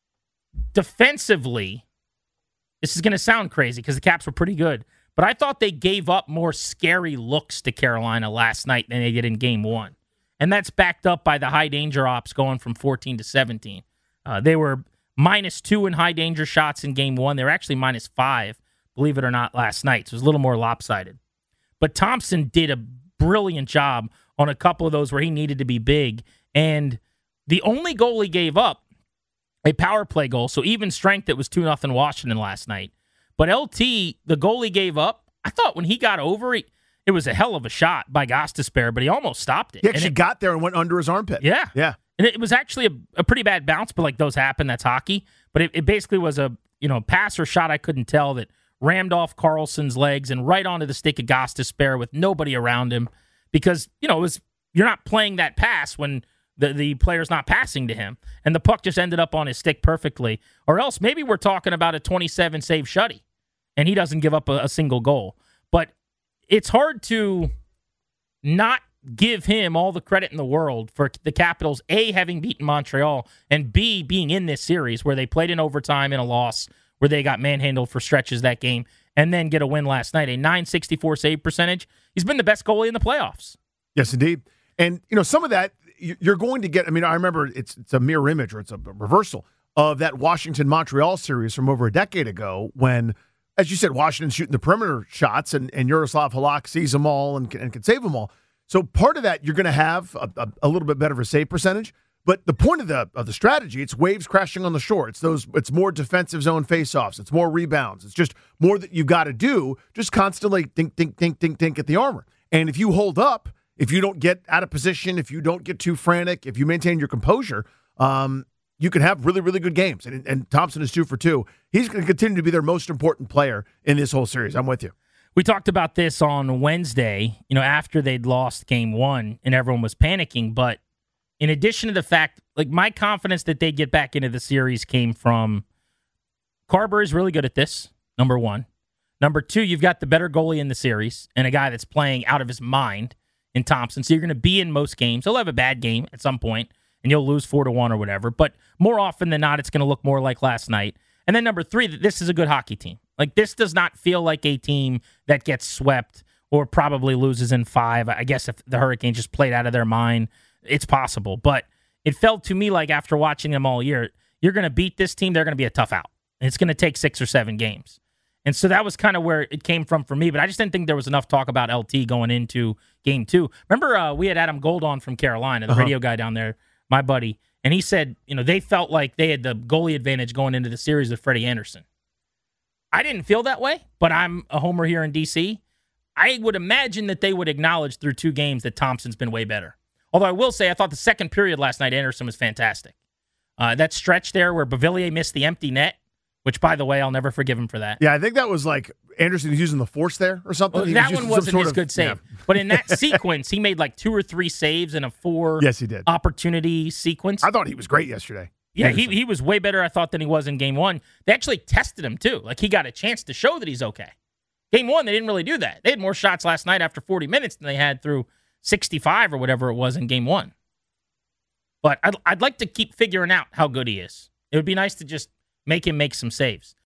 defensively, this is going to sound crazy because the Caps were pretty good, but I thought they gave up more scary looks to Carolina last night than they did in Game 1. And that's backed up by the high-danger ops going from 14 to 17. They were -2 in high-danger shots in Game 1. They were actually -5. Believe it or not, last night. So it was a little more lopsided. But Thompson did a brilliant job on a couple of those where he needed to be big. And the only goal he gave up, a power play goal, so even strength, it was 2-0 Washington last night. But LT, the goal he gave up, I thought when he got over it, it was a hell of a shot by Gostisbehere, but he almost stopped it. He actually got there and went under his armpit. Yeah. Yeah. And it was actually a pretty bad bounce, but those happen. That's hockey. But it basically was a pass or shot, I couldn't tell, that rammed off Carlson's legs and right onto the stick of Gostisbehere with nobody around him because, you're not playing that pass when the player's not passing to him. And the puck just ended up on his stick perfectly. Or else maybe we're talking about a 27-save shutty and he doesn't give up a single goal. But it's hard to not give him all the credit in the world for the Capitals, A, having beaten Montreal, and B, being in this series where they played in overtime in a loss, where they got manhandled for stretches that game, and then get a win last night. A .964 save percentage. He's been the best goalie in the playoffs. Yes, indeed. And, some of that you're going to get, I remember it's a mirror image or it's a reversal of that Washington-Montreal series from over a decade ago when, as you said, Washington's shooting the perimeter shots and Yaroslav Halak sees them all and can save them all. So part of that, you're going to have a little bit better of a save percentage. But the point of the strategy, it's waves crashing on the shore. It's more defensive zone faceoffs. It's more rebounds. It's just more that you've got to do. Just constantly think at the armor. And if you hold up, if you don't get out of position, if you don't get too frantic, if you maintain your composure, you can have really, really good games. And Thompson is 2 for 2. He's going to continue to be their most important player in this whole series. I'm with you. We talked about this on Wednesday, after they'd lost game 1 and everyone was panicking. But in addition to the fact, my confidence that they'd get back into the series came from Carber is really good at this, number 1. Number 2, you've got the better goalie in the series and a guy that's playing out of his mind in Thompson. So you're going to be in most games. He'll have a bad game at some point and you'll lose 4-1 or whatever. But more often than not, it's going to look more like last night. And then number 3, this is a good hockey team. This does not feel like a team that gets swept or probably loses in 5. I guess if the Hurricanes just played out of their mind, it's possible. But it felt to me like after watching them all year, you're going to beat this team, they're going to be a tough out. And it's going to take 6 or 7 games. And so that was kind of where it came from for me. But I just didn't think there was enough talk about LT going into game 2. Remember, we had Adam Gold on from Carolina, the radio guy down there, my buddy. And he said, they felt like they had the goalie advantage going into the series with Freddie Anderson. I didn't feel that way, but I'm a homer here in D.C. I would imagine that they would acknowledge through 2 games that Thompson's been way better. Although I will say I thought the second period last night, Anderson was fantastic. That stretch there where Beauvillier missed the empty net, which, by the way, I'll never forgive him for that. Yeah, I think that was Anderson was using the force there or something. Well, that one wasn't his good save. Yeah. But in that sequence, he made 2 or 3 saves in a 4 yes, he did. Opportunity sequence. I thought he was great yesterday. Yeah, he was way better, I thought, than he was in game 1. They actually tested him, too. He got a chance to show that he's okay. Game 1, they didn't really do that. They had more shots last night after 40 minutes than they had through 65 or whatever it was in game 1. But I'd like to keep figuring out how good he is. It would be nice to just make him make some saves.